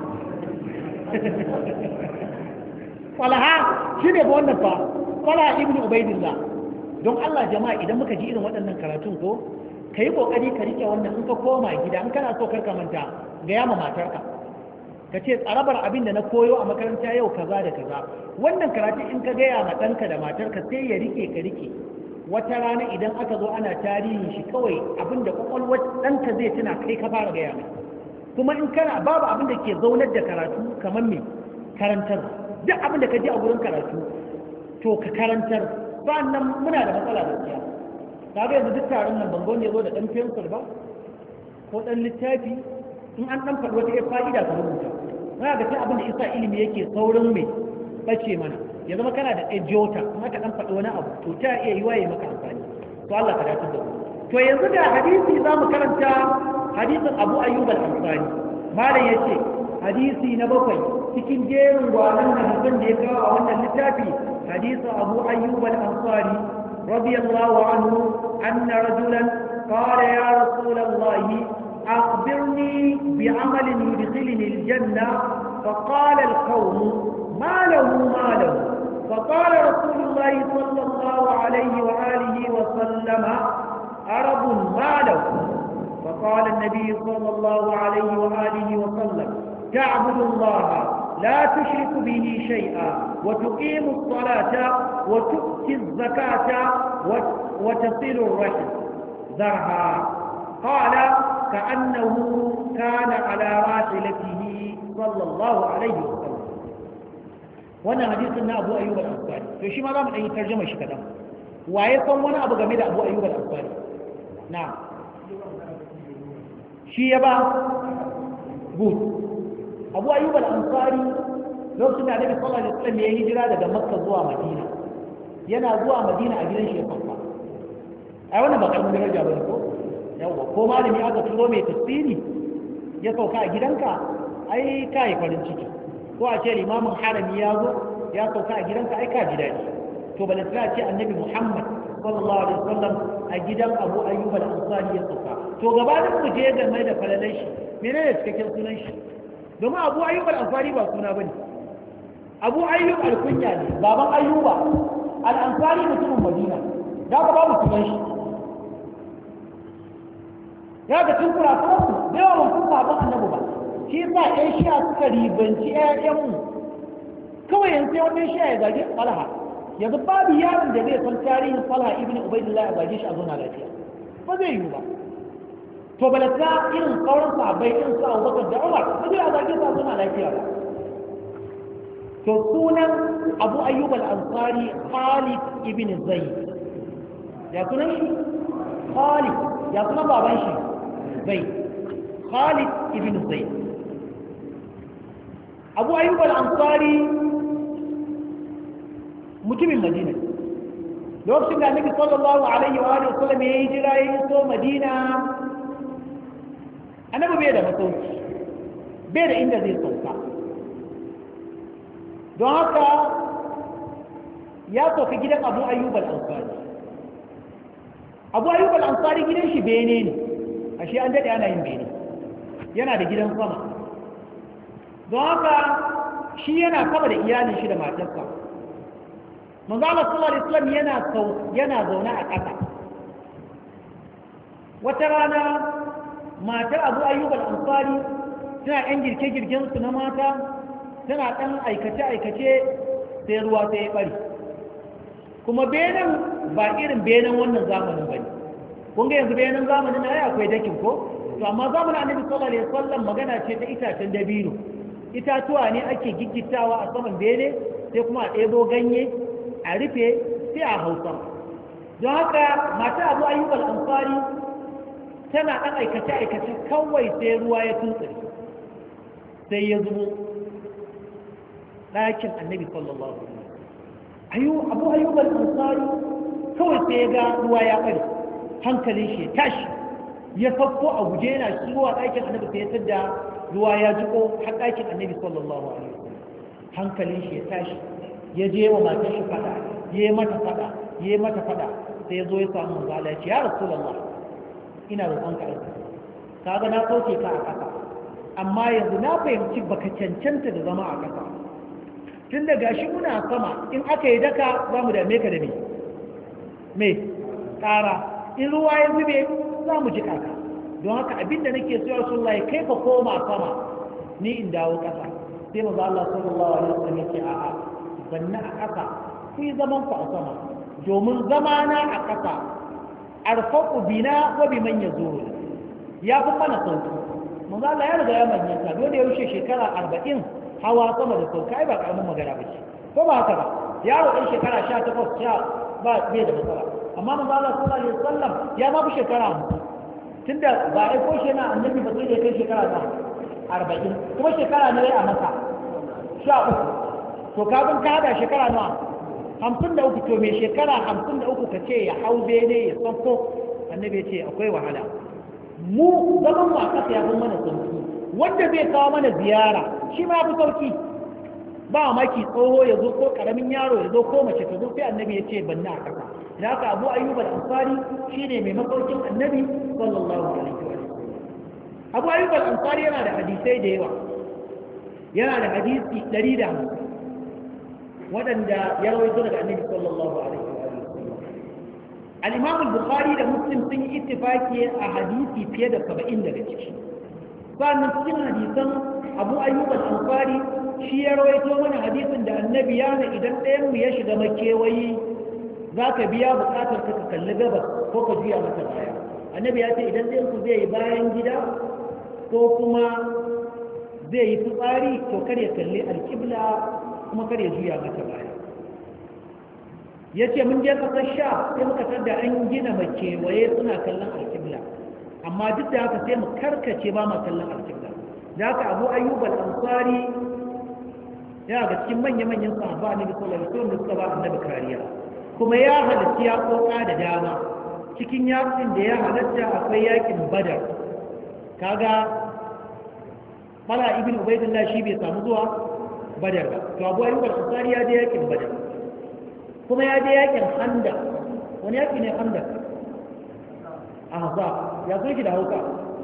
Talha shi ne ba wannan fa Talha ibn Ubaydillah don Allah jama'a idan muka ji irin waɗannan karatun ko ka yi ƙoƙari ka rike wannan in ka koma gida in kana so karka manta ga yama matarka ka ce tsarabar abin da na koyo a makaranta yau kaza da kaza wannan karatu in ka gaya ma ɗanka da matarka sai ya rike ka rike wata rana idan aka zo ana tarihin shi kawai abin da ƙwaƙwalwar ɗanka zai tuna kai ka fara gaya mai kuma in kana babu abin da ke zaunar da karatu kamar me karantar duk abin da ka ji a gurin karatu to ka karantar sannan muna da matsala gaskiya kaga yanzu duk taron nan bango ne zo da ɗan fensir ba ko ɗan littafi in an ɗan faɗi wata ya fa'ida ka rubuta muna ga sai abin da isa ilimi yake saurin mai ɓace mana ya zama kana da ɗan jota in aka ɗan faɗi wani abu to ta iya yi waye maka amfani to Allah ka dace da to yanzu da hadisi za mu karanta hadisin Abu Ayyub al-Ansari malam yace hadisi na bakwai cikin jerin gwanan hadisan da ya kawo a wannan littafi hadisin Abu Ayyub al-Ansari رضي الله عنه أن رجلا قال يا رسول الله أخبرني بعمل يدخلني الجنة فقال القوم ما له ما له فقال رسول الله صلى الله عليه وآله وسلم عرب ما له فقال النبي صلى الله عليه وآله وسلم تعبد الله لا تشرك به شيئا وتقيم الصلاة وتؤتي الزكاة وتصل الرحم ذرها قال كأنه كان على راحلته صلى الله عليه وسلم وانا حديثنا أبو أيوب الأنصاري فشي ما دام أي ترجمة شكرا ويكون وانا أبو جميل أبو أيوب الأنصاري نعم شي يبا قول abu ayyub al-ansari lokacin da annabi sallallahu alaihi wasallam ya hijira daga makka zuwa madina yana zuwa madina a gidan shi ya farfa ai wannan ba karamin daraja bane ko yawa ko malami aka turo mai tafsiri ya sauka a gidanka ai kai farin ciki ko a ce limamin harami ya zo ya sauka a gidanka ai ka ji daɗi to bala ta ce annabi muhammad sallallahu alaihi wasallam a gidan abu ayyub al-ansari ya sauka to gabanin mu je game da falalan shi menene cikakken sunan shi domin abu ayyub al-ansari ba suna bane abu ayyub al-kunya ne baban ayyuba al-ansari mutumin madina da ka babu sunan shi ya ga tun kura su da yawan sun baban annabi ba shi yasa ɗan shi'a suka ribanci ƴaƴanmu kawai yanzu sai wannan shi'a ya zage falha yanzu babu yaron da zai san tarihin falha ibn ubaidillah ya zage shi a zona lafiya ba zai yiwu ba to balata irin sauran sahabbai irin su Abubakar da Umar ba zai zage su suna lafiya ba to sunan Abu Ayyub al-Ansari Khalid ibn Zayd ya sunan shi Khalid ya sunan baban shi Zayd Khalid ibn Zayd Abu Ayyub al-Ansari mutumin Madina lokacin da Annabi sallallahu alaihi wa sallam ya hijira ya iso Madina annabi bai da masauki bai da inda zai sauka don haka ya sauka gidan abu ayyub al-ansari abu ayyub al-ansari gidan shi bene ne ashe an daɗe ana yin bene yana da gidan sama don haka shi yana sama da iyalin shi da matarsa manzo Allah sallallahu alaihi wasallam yana yana zaune a ƙasa wata rana matar abu ayyub al-ansari tana ɗan girke-girken su na mata tana ɗan aikace-aikace sai ruwa sai ya ɓari kuma benen ba irin benen wannan zamanin ba ne kun ga yanzu benen zamanin na akwai dakin ko to amma zamanin annabi sallallahu alaihi wasallam magana ce ta itacen dabino itatuwa ne ake giggitawa a saman bene sai kuma a ɗebo ganye a rufe sai a hausa don haka matar abu ayyub al-ansari tana ɗan aikace-aikace kawai sai ruwa ya tuntsiri sai ya zubo ɗakin annabi sallallahu alaihi wasallam abu ayyub al-ansari kawai sai ya ga ruwa ya ɓare hankalin shi ya tashi ya fakko a guje yana shigowa ɗakin annabi sai ya tadda ruwa ya jiko har ɗakin annabi sallallahu alaihi wasallam hankalin shi ya tashi ya je wa matar shi fada ya yi mata fada ya yi mata fada sai ya zo ya samu manzo Allah ya ce ya rasulullah ina roƙon ka aiki kaga na sauke ka a ƙasa amma yanzu na fahimci baka cancanta da zama a ƙasa tun da gashi muna sama in aka yi daka za mu dame ka da me me ƙara in ruwa ya zube za mu ji kaka don haka abinda nake so ya rasulullah ya kai ka koma sama ni in dawo ƙasa sai manzo Allah sallallahu alaihi wasallam yake a'a banna a ƙasa ku yi zaman ku a sama domin zamana a ƙasa arfaqu bina wa biman yazuru ya fi mana sauki manzo Allah ya riga ya manyanta dole ya wuce shekara arba'in hawa sama da sauka ai ba karamin magana ba ce ko ba haka ba yaro ɗan shekara sha takwas sha ba bai da matsala amma manzo Allah sallallahu alaihi wasallam ya ma fi shekara hamsin tunda ba ai ko shi na annabi ba sai da kai shekara na arba'in kuma shekara ne a maka sha uku to kafin ka hada shekara nawa hamsin da uku to me shekara hamsin da uku ka ce ya hau bene ya sauko annabi ya ce akwai wahala mu zaman mu a kasa ya fi mana sauki wanda zai kawo mana ziyara shi ma fi sauki ba maki tsoho ya zo ko karamin yaro ya zo ko mace ta zo sai annabi ya ce banna a kasa idan haka abu ayyub al-ansari shine mai masaukin annabi sallallahu alaihi wa sallam abu ayyub al-ansari yana da hadisai da yawa yana da hadisi ɗari da hamsin waɗanda ya rawaito daga annabi sallallahu alaihi wa sallam al-imam al-bukhari da muslim sun yi ittifaki a hadisi fiye da saba'in daga ciki sannan cikin hadisan abu ayyub al-ansari shi ya rawaito mana hadisin da annabi ya na idan ɗayan mu ya shiga makewayi za ka biya bukatar ka kalli gabas ko ka juya mata baya annabi ya ce idan ɗayan ku zai yi bayan gida ko kuma zai yi fitsari to kar ya kalli alƙibla kuma kar ya juya mata baya ya ce mun je ƙasar sha sai muka tada an gina makewaye suna kallon alƙibla amma duk da haka sai mu karkace ba ma kallon alƙibla da haka abu ayyub al-ansari yana ga cikin manya-manyan sahaba ne da sallallahu alaihi wasallam da suka ba annabi kariya kuma ya halatta ya koka da dama cikin yakin da ya halatta akwai yakin badar kaga Bala ibn Ubaydillah shi bai samu zuwa badar ba to abu ayyub al-ansari ya je yakin badar kuma ya je yakin handa wani yaki ne handa ahzab ya zo ki da hauka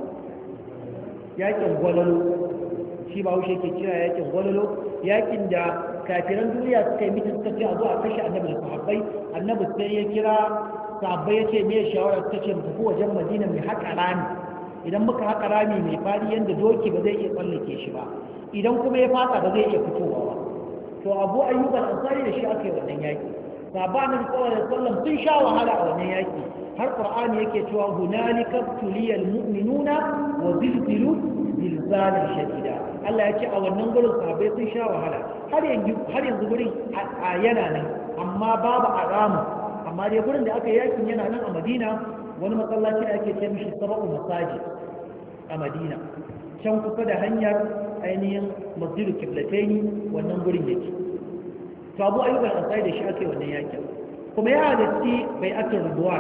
yakin gwalalo shi ba haushe ke kira yakin gwalalo yakin da kafiran duniya suka yi mitin suka ce a zo a kashe annabi da sahabbai annabi sai ya kira sahabbai ya ce me shawara suka ce mu tafi wajen madina mai haƙa rami idan muka haƙa rami mai fadi yanda doki ba zai iya tsallake shi ba idan kuma ya fada ba zai iya fitowa ba to abu ayyub al-ansari da shi aka yi wannan yaki sahabba annabi sallallahu alaihi wasallam sun sha wahala a wannan yaki har qur'ani yake cewa hunalika tuliyal mu'minuna wa zilzilu zilzalan shadida Allah ya ce a wannan gurin sahabbai sun sha wahala har yanzu har yanzu gurin a yana nan amma babu aramu amma dai gurin da aka yi yakin yana nan a Madina wani masallaci da ake ce mishi sabu masajid a Madina can kusa da hanyar ainihin masjidu kiblataini wannan gurin yake to Abu Ayyub al-Ansari da shi ake wannan yakin kuma ya halarci bai'atul ridwan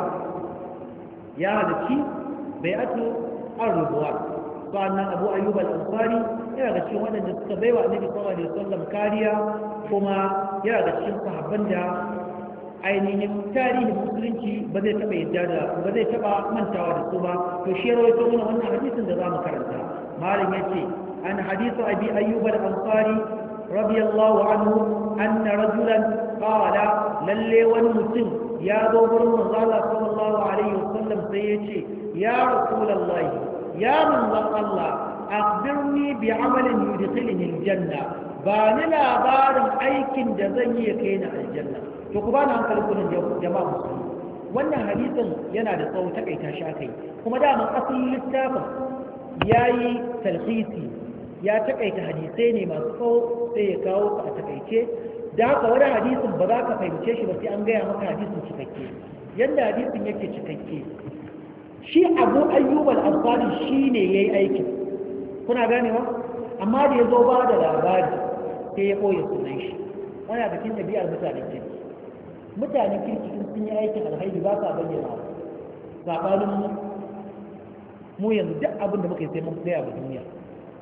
ya halarci bai'atul ridwan sannan Abu Ayyub al-Ansari yana da cikin waɗanda suka baiwa Annabi sallallahu alaihi wasallam kariya kuma yana da cikin sahabban da ainihin tarihin musulunci ba zai taɓa yadda da ba zai taɓa mantawa da su ba to shi ya rawaito mana wannan hadisin da za mu karanta malam yace an hadisu Abi Ayyub al-Ansari radiyallahu anhu anna rajulan qala lalle wani mutum ya zo gurin manzo Allah sallallahu alaihi wasallam sai yace ya rasulullahi ya manzo Allah akhbirni bi amalin yudkhilni aljanna ba ni labarin aikin da zan yi kai ni aljanna to ku bani hankali kullun jama'a musulmi wannan hadisin yana da tsawo takaita shi akai kuma da mun asalin littafin yayi talhisi ya takaita hadisai ne masu tsawo sai ya kawo su a takaice da haka wani hadisin ba za ka fahimce shi ba sai an gaya maka hadisin cikakke yadda hadisin yake cikakke shi abu ayyub al-ansari shine yayi aikin kuna ganewa amma da ya zo ba da labari sai ya koya sunan shi wani a cikin ɗabi'ar mutanen kirki mutanen kirki in sun yi aikin alhaji ba sa bayyana saɓanin mu yanzu duk abin da muka yi sai mun tsaya a duniya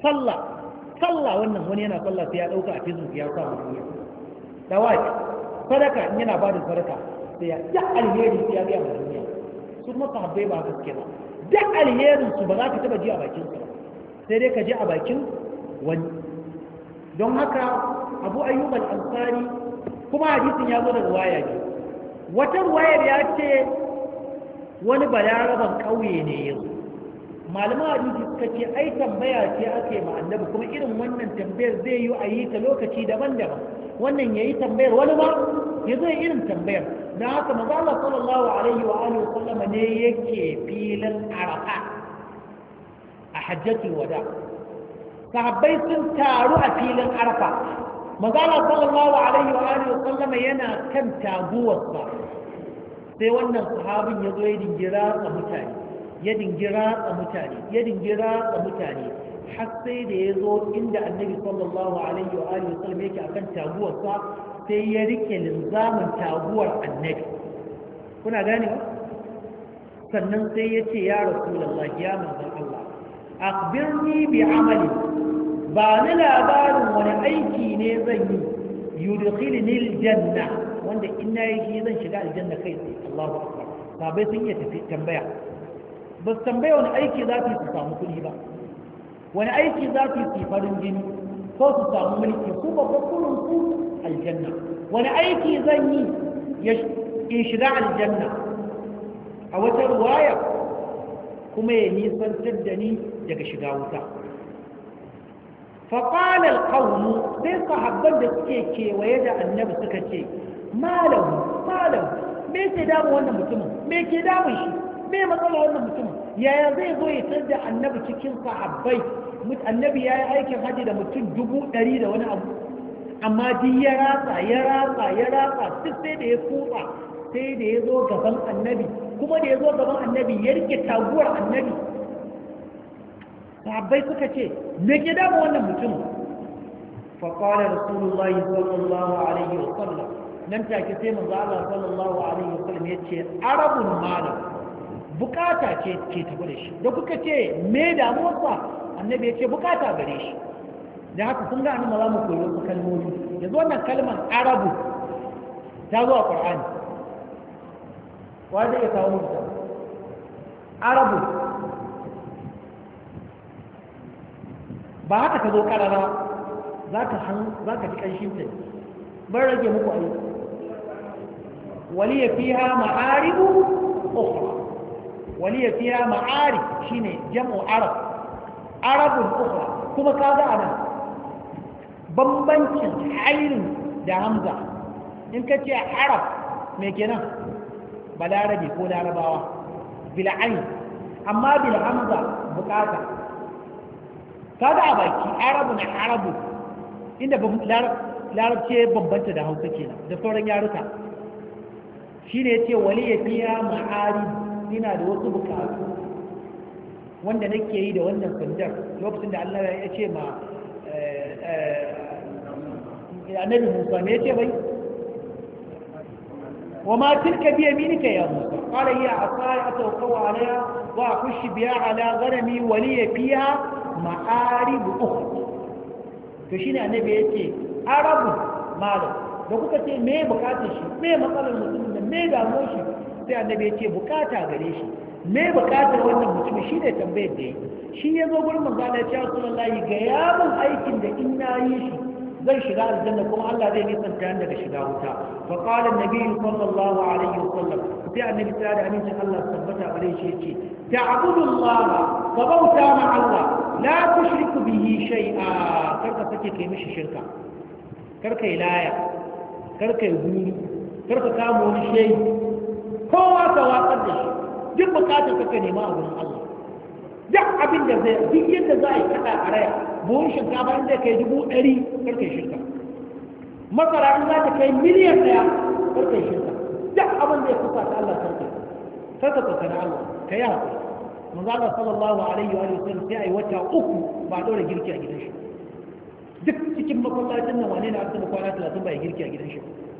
sallah sallah wannan wani yana sallah sai ya dauka a facebook ya sa mu duniya dawaki sadaka in yana bada sadaka sai ya da alheri sai ya ga mu duniya su kuma sahabbai ba gaske ba da alherin su ba za ka taba ji a bakin su sai dai ka ji a bakin wani don haka Abu Ayyub al-Ansari kuma hadisin ya zo da ruwaya ne wata ruwayar ya ce wani balaraban kauye ne yanzu malaman hadisi suka ce ai tambaya ce ake ma annabi kuma irin wannan tambayar zai yi a yi ta lokaci daban-daban wannan yayi tambayar wani ma ya zo irin tambayar dan haka manzo Allah sallallahu alaihi wa alihi wasallam ne yake filin Arafa a hajjatul wada sahabbai sun taru a filin Arafa manzo Allah sallallahu alaihi wa alihi wasallam yana kan taguwarsa sai wannan sahabin ya zo ya dingira ga mutane ya dingira a mutane ya dingira a mutane har sai da ya zo inda annabi sallallahu alaihi wa alihi wasallam yake akan taguwarsa sai ya rike linzamin taguwar annabi kuna gane ba sannan sai ya ce ya rasulullah ya manzon Allah akhbirni bi amali ba ni labarin wani aiki ne zan yi yudkhilni aljanna wanda in nayi shi zan shiga aljanna kai sai Allahu akbar sabai sun iya tafi tambaya ba su tambaya wani aiki za su yi su samu kuɗi ba wani aiki za su yi su farin jini ko su samu mulki su babba kurin su aljanna wani aiki zan yi in shiga aljanna a wata ruwaya kuma ya nisantar da ni daga shiga wuta faƙalar ƙaunu sai sahabban da suke kewaye da annabi suka ce malahu malahu me ke damu wannan mutumin me ke damun shi me matsala wannan mutum yaya zai zo ya tar da annabi cikin sahabbai annabi ya yi aikin haji da mutum dubu ɗari da wani abu amma duk ya ratsa ya ratsa ya ratsa duk sai da ya kutsa sai da ya zo gaban annabi kuma da ya zo gaban annabi ya rike taguwar annabi sahabbai suka ce me ke damu wannan mutum faƙalar rasulullahi sallallahu alaihi wasallam nan take sai manzo Allah sallallahu alaihi wasallam ya ce arabun malam bukata ce ke tafi da shi da kuka ce me damuwarsa annabi ya ce bukata gare shi da haka kun ga annabi za mu koyi wasu kalmomi yanzu wannan kalmar arabu ta zo a qur'ani wanda ya kawo muku arabu ba haka ta zo karara zaka han zaka ji kanshin ta bar rage muku ayi waliya fiha ma'aribu ukhra waliya fiya ma'ari shine jam'u arab arabun ukhra kuma kaga anan bambancin ainin da hamza in ka ce arab me kenan balarabi ko larabawa bil ain amma bil hamza bukata kaga a baki arabun arabu inda larabce bambanta da hausa kenan da sauran yaruka shine yace waliya fiya ma'ari ina da wasu bukatu wanda nake yi da wannan sandar lokacin da Allah ya ce ma annabi Musa ne yace bai wa ma tilka bi yaminika ya Musa qala hiya asaya atawqaw alaiha wa akhshi biha ala ghanami wa li fiha ma'arib ukhra to shine annabi yace arabu malam da kuka ce me bukatar shi me matsalar mutum da me damuwar shi sai annabi ya ce bukata gare shi me bukatar wannan mutum shi ne tambayar da yi shi ya zo gurin manzo Allah ya ce Rasulullahi ga yaban aikin da in na yi shi zan shiga aljanna kuma Allah zai nisanta ni daga shiga wuta fa qala an-nabi sallallahu alaihi wasallam sai annabi ta da amincin Allah tabbata bare shi yace ta'budu Allah ka bauta ma Allah la tushriku bihi shay'a karka sake kai mishi shirka karka yi laya karka yi guri karka kama wani shehi kowa ka watsar da shi duk bukatar ka nema a wurin Allah duk abin da zai duk yadda za a yi kada a raya buhun shinkafa in zai kai dubu ɗari karkai shirka masara in za ta kai miliyan ɗaya karkai shirka duk abin da ya kusa ta Allah karkai karka tsakani Allah ka yi haƙuri manzo Allah sallallahu alaihi wa sallam sai a yi wata uku ba a ɗora girki a gidan shi duk cikin masallacin nan wane ne aka taɓa kwana talatin ba ya girki a gidan shi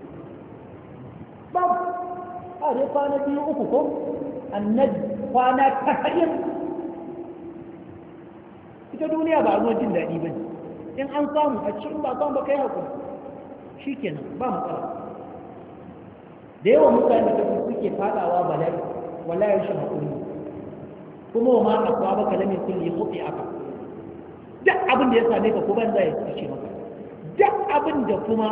babu a dai kwana biyu uku ko annabi kwana tasa'in ita duniya ba a zuwa jin daɗi ba ne in an samu a cikin ba samu ba kai haƙuri shi kenan ba matsala da yawan mutane da suke fadawa bala'i wallahi rashin haƙuri kuma wa ma akwa baka lamin kulli khuti aka duk abin da ya same ka ko ban zai ce maka duk abin da kuma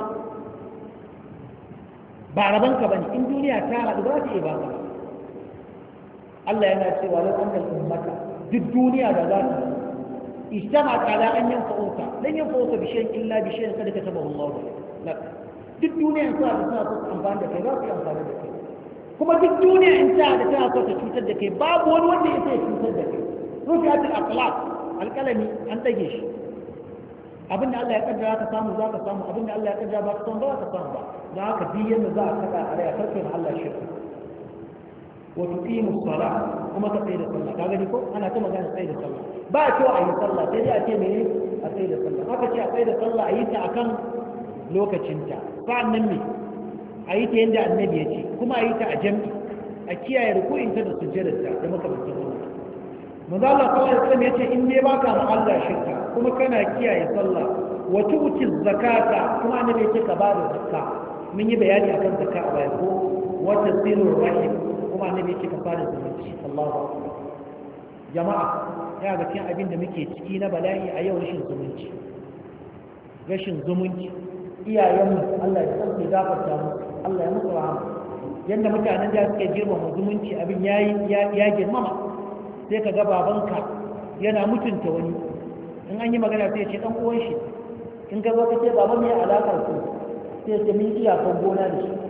ba raban ka bane in duniya ta haɗu ba ta iya baka Allah yana cewa la annal ummata duk duniya da za ta ijtama ala an yanfa'uka lan yanfa'uka bi shay'in illa bi shay'in qad katabahu Allah lak duk duniya sa da suna so amfani da kai za su amfani da kai kuma duk duniya in ta da tana so ta cutar da kai babu wani wanda ya sai cutar da kai rufiyatul aqlaq alqalami an dage shi abinda Allah ya kaddara ka samu za ka samu abinda Allah ya kaddara ba ka samu ba ka samu ba don haka duk yanda za a kada a raya karfe ma Allah shirka wa tuqimu salat kuma ka tsaya da sallah ka gani ko ana ta magana tsaya da sallah ba a cewa a yi sallah sai dai a ce mene a tsaya da sallah haka ce a tsaya da sallah a yi ta akan lokacinta sa'annan me a yi ta yadda annabi ya ce kuma a yi ta a jam'i a kiyaye ruku'inta da sujjadarta da makamantan wannan manzo Allah sallallahu alaihi wasallam yace in dai baka ma Allah shirka kuma kana kiyaye sallah wa tu'ti zakata kuma annabi yace ka bada zakka mun yi bayani akan zakka a baya ko wa tasilur rahim kuma annabi yace ka bada zumunci Allahu akbar jama'a ya ga cikin abin da muke ciki na bala'i a yau rashin zumunci rashin zumunci iyayenmu Allah ya sauke gafarta mu Allah ya musu rahama yanda mutanen da suke girmama zumunci abin yayi ya girmama sai ka ga babanka yana mutunta wani in an yi magana sai ya ce dan uwan shi in ka zo ka ce baba me alakar ku sai ya min iyakan gona da shi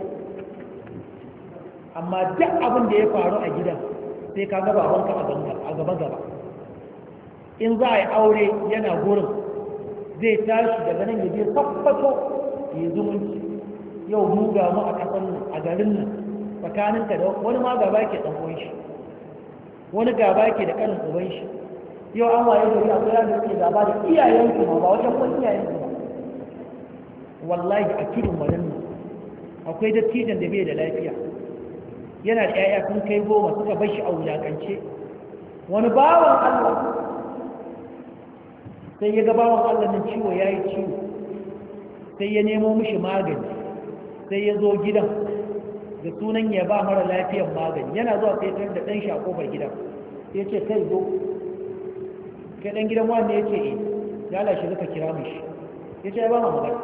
amma duk abin da ya faru a gidan sai ka ga babanka a gaba gaba in za a yi aure yana gurin zai tashi daga nan ya je tabbato ya zumunci yau mu ga mu a ƙasar nan a garin nan tsakaninka da wani ma gaba ke ɗan uwan shi wani gaba ke da ƙanin uban shi yau an waye gari a kula da suke gaba da iyayensu ma ba wajen wani iyayensu ba wallahi a kirin wajen nan akwai dattijan da bai da lafiya yana da 'ya'ya sun kai goma suka bar shi a wulakance wani bawan Allah sai ya ga bawan Allah nan ciwo ya yi ciwo sai ya nemo mishi magani sai ya zo gidan da sunan ya ba mara lafiyar magani yana zuwa sai tar da ɗan shi a ƙofar gidan ya ce kai zo kai ɗan gidan wanda ya ce e ya lashe zuka kira mishi ya ce ya ba ma magana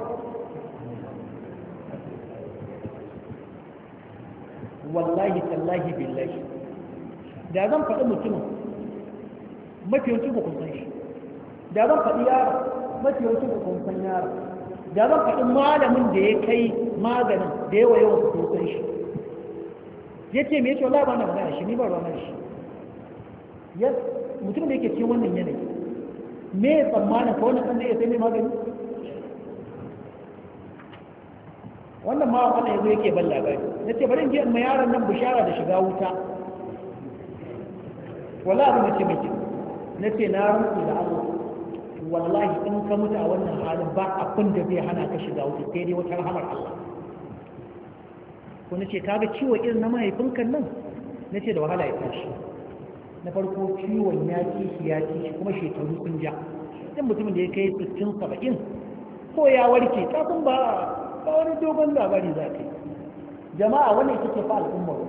wallahi tallahi billahi da zan faɗi mutumin mafi yawancin ku kun san shi da zan faɗi yaro mafi yawancin ku kun san yaro da zan faɗi malamin da ya kai maganin da yawa yawan ku kun san shi ya ce me ya ce wallahi ba na magana shi ni ba ruwa shi mutum da yake cikin wannan yanayi me ya tsammanin ka wani sanda ya sai mai magani wannan ma wannan yanzu yake ban labari na ce bari in je ma yaron nan bishara da shiga wuta wala abin da ce mai ce na ce na rantsu da Allah wallahi in ka mutu a wannan halin ba abin da zai hana ka shiga wuta sai dai wata rahamar Allah ko na ce kaga ciwo irin na mahaifinka nan na ce da wahala ya tashi na farko ciwon ya ci shi ya ci shi kuma shekaru sun ja idan mutumin da ya kai sittin saba'in ko ya warke kafin ba ba wani dogon labari za ka yi jama'a wannan ita ce fa al'ummar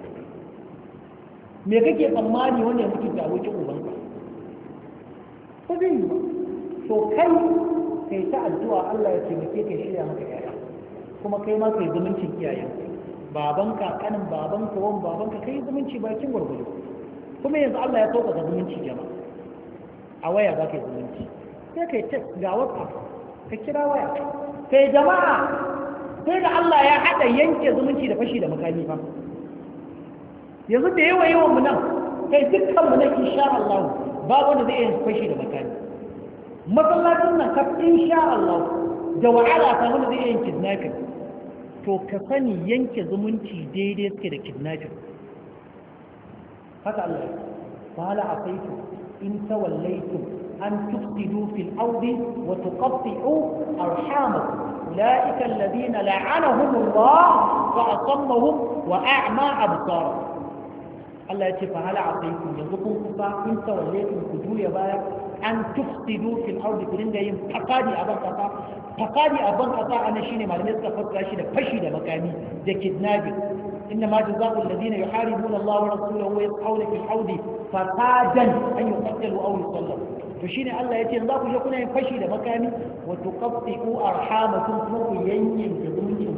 me kake tsammani wanda ya mutu da abokin ubanka ba zai yi ba to kai kai ta addu'a Allah ya taimake ka shirya maka yaya kuma kai ma kai zumuncin iyayen babanka kanin babanka wan babanka kai zumunci bakin gwargwado kuma yanzu Allah ya sauka zumunci jama'a a waya za ka yi zumunci sai kai ta ga whatsapp ka kira waya kai jama'a sai da Allah ya haɗa yanke zumunci da fashi da makami fa yanzu da yawa yawan mu nan kai dukkan mu nan insha Allah ba wanda zai yi fashi da makami masallacin nan ka insha Allah da wa'ala ta wanda zai yi kidnapping to ka sani yanke zumunci daidai suke da kidnapping haka Allah ya qala asaitu in tawallaytum an tufsidu fil ardi wa tuqatti'u arhamakum ulaika alladhina la'anahum Allah fa asammahum wa a'ma absarahum Allah ya ce fa hala asaikum yanzu kun kusa in tawallaytum ku juya baya an tufsidu fil ardi ku dinga yin fakadi a ban kasa fakadi a ban kasa anan shine malamai suka fassara shi da fashi da makami da kidnapping inna ma jazaa'u alladhina yuharibuna Allah wa rasulahu wa yas'awna fil ardi fasadan an yuqtalu aw yusallabu to shine Allah yace za ku je kuna yin fashi da makami wa tuqatti'u arhamakum kuma ku yanyanke zumuncin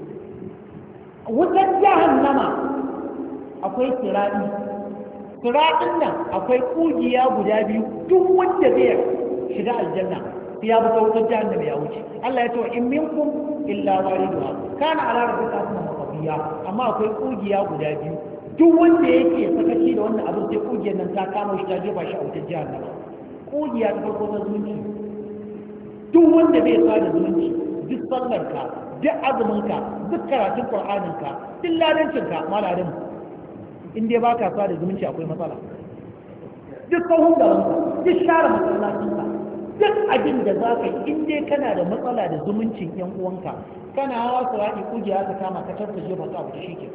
wutar jahannama akwai sirati siratin nan akwai kugiya guda biyu duk wanda zai shiga aljanna ya bi ta wutar jahannama ya wuce Allah ya ce in minkum illa wariduha kana ala rabbika maqdiya amma akwai kugiya guda biyu duk wanda yake sakaci da wannan abin sai kugiyar nan ta kama shi ta jefa shi a wutar jahannama kugiya ta farko ta zumunci duk wanda bai sa da zumunci duk sallarka duk azuminka duk karatun qur'aninka duk ladancinka malamin in dai baka sa da zumunci akwai matsala duk sahun gabanka duk share masallacinka duk abin da za ka yi in dai kana da matsala da zumuncin yan uwanka kana hawa sirati kugiya ta kama ka tarta jefa ta wuce shike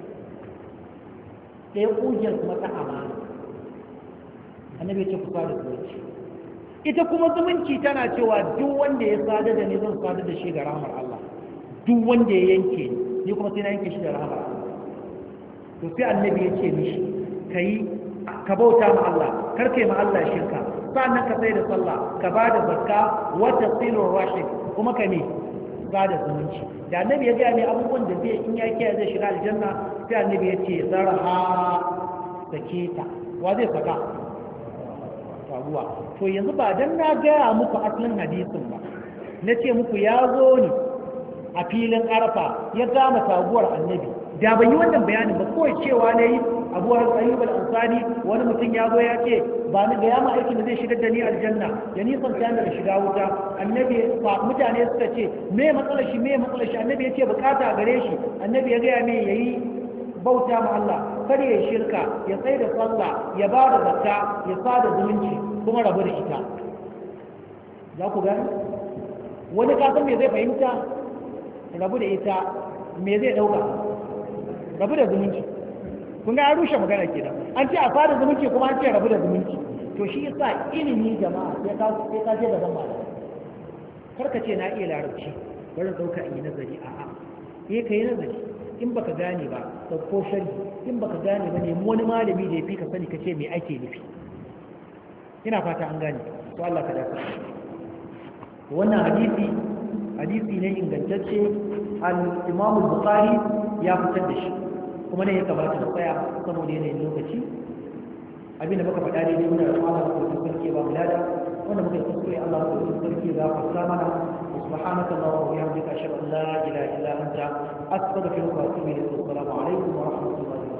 ɗaya kugiyar kuma ta amana annabi ya ce ku sa da zumunci ita kuma zumunci tana cewa duk wanda ya sada da ni zan sada da shi ga rahmar Allah duk wanda ya yanke ni kuma sai na yanke shi da rahmar Allah to sai annabi ya ce mishi kai ka bauta ma Allah kar kai ma Allah shirka sannan ka sai da sallah ka ba da zakka wa tasilur rahim kuma ka ne ba da zumunci da annabi ya ga ne abubuwan da zai in ya kiyaye zai shiga aljanna sai annabi ya ce zarha saketa wa zai saka faruwa to yanzu ba dan na gaya muku asalin hadisin ba na ce muku ya zo ne a filin arfa ya gama taguwar annabi da ban yi wannan bayanin ba kawai cewa ne yi abu ayyub al-ansari wani mutum ya zo ya ce ba ni ga yama aikin da zai shigar da ni aljanna ya nisan ta da shiga wuta annabi mutane suka ce me matsalar shi me matsalar shi annabi ya ce bukata gare shi annabi ya gaya me yayi bauta ma Allah kada ya shirka ya tsaye da sallah ya ba da zakka ya sada zumunci kuma rabu da ita za ku gani wani kasan me zai fahimta rabu da ita me zai dauka rabu da zumunci kun ga an rushe magana kenan an ce a fara zumunci kuma an ce rabu da zumunci to shi yasa ilimi jama'a sai ka sai ka je gaban malami karka ce na iya larabci bari dauka in yi nazari a'a eh kai nazari in baka gane ba dauko sharhi in baka gane ba nemi wani malami da yafi ka sani kace me ake nufi ina fata an gane to Allah ka dace wannan hadisi hadisi ne ingantacce al-Imam al-Bukhari ya fitar da shi kuma ne ya kamata da tsaya saboda yanayin lokaci abin da muka faɗa ne ne muna da Allah ko sarki ba mulada wanda muka kuskure Allah ko sarki za ka sa mana subhanaka allahumma wa bihamdika ashhadu an la ilaha illa anta astaghfiruka wa atubu ilayk assalamu alaikum wa rahmatullahi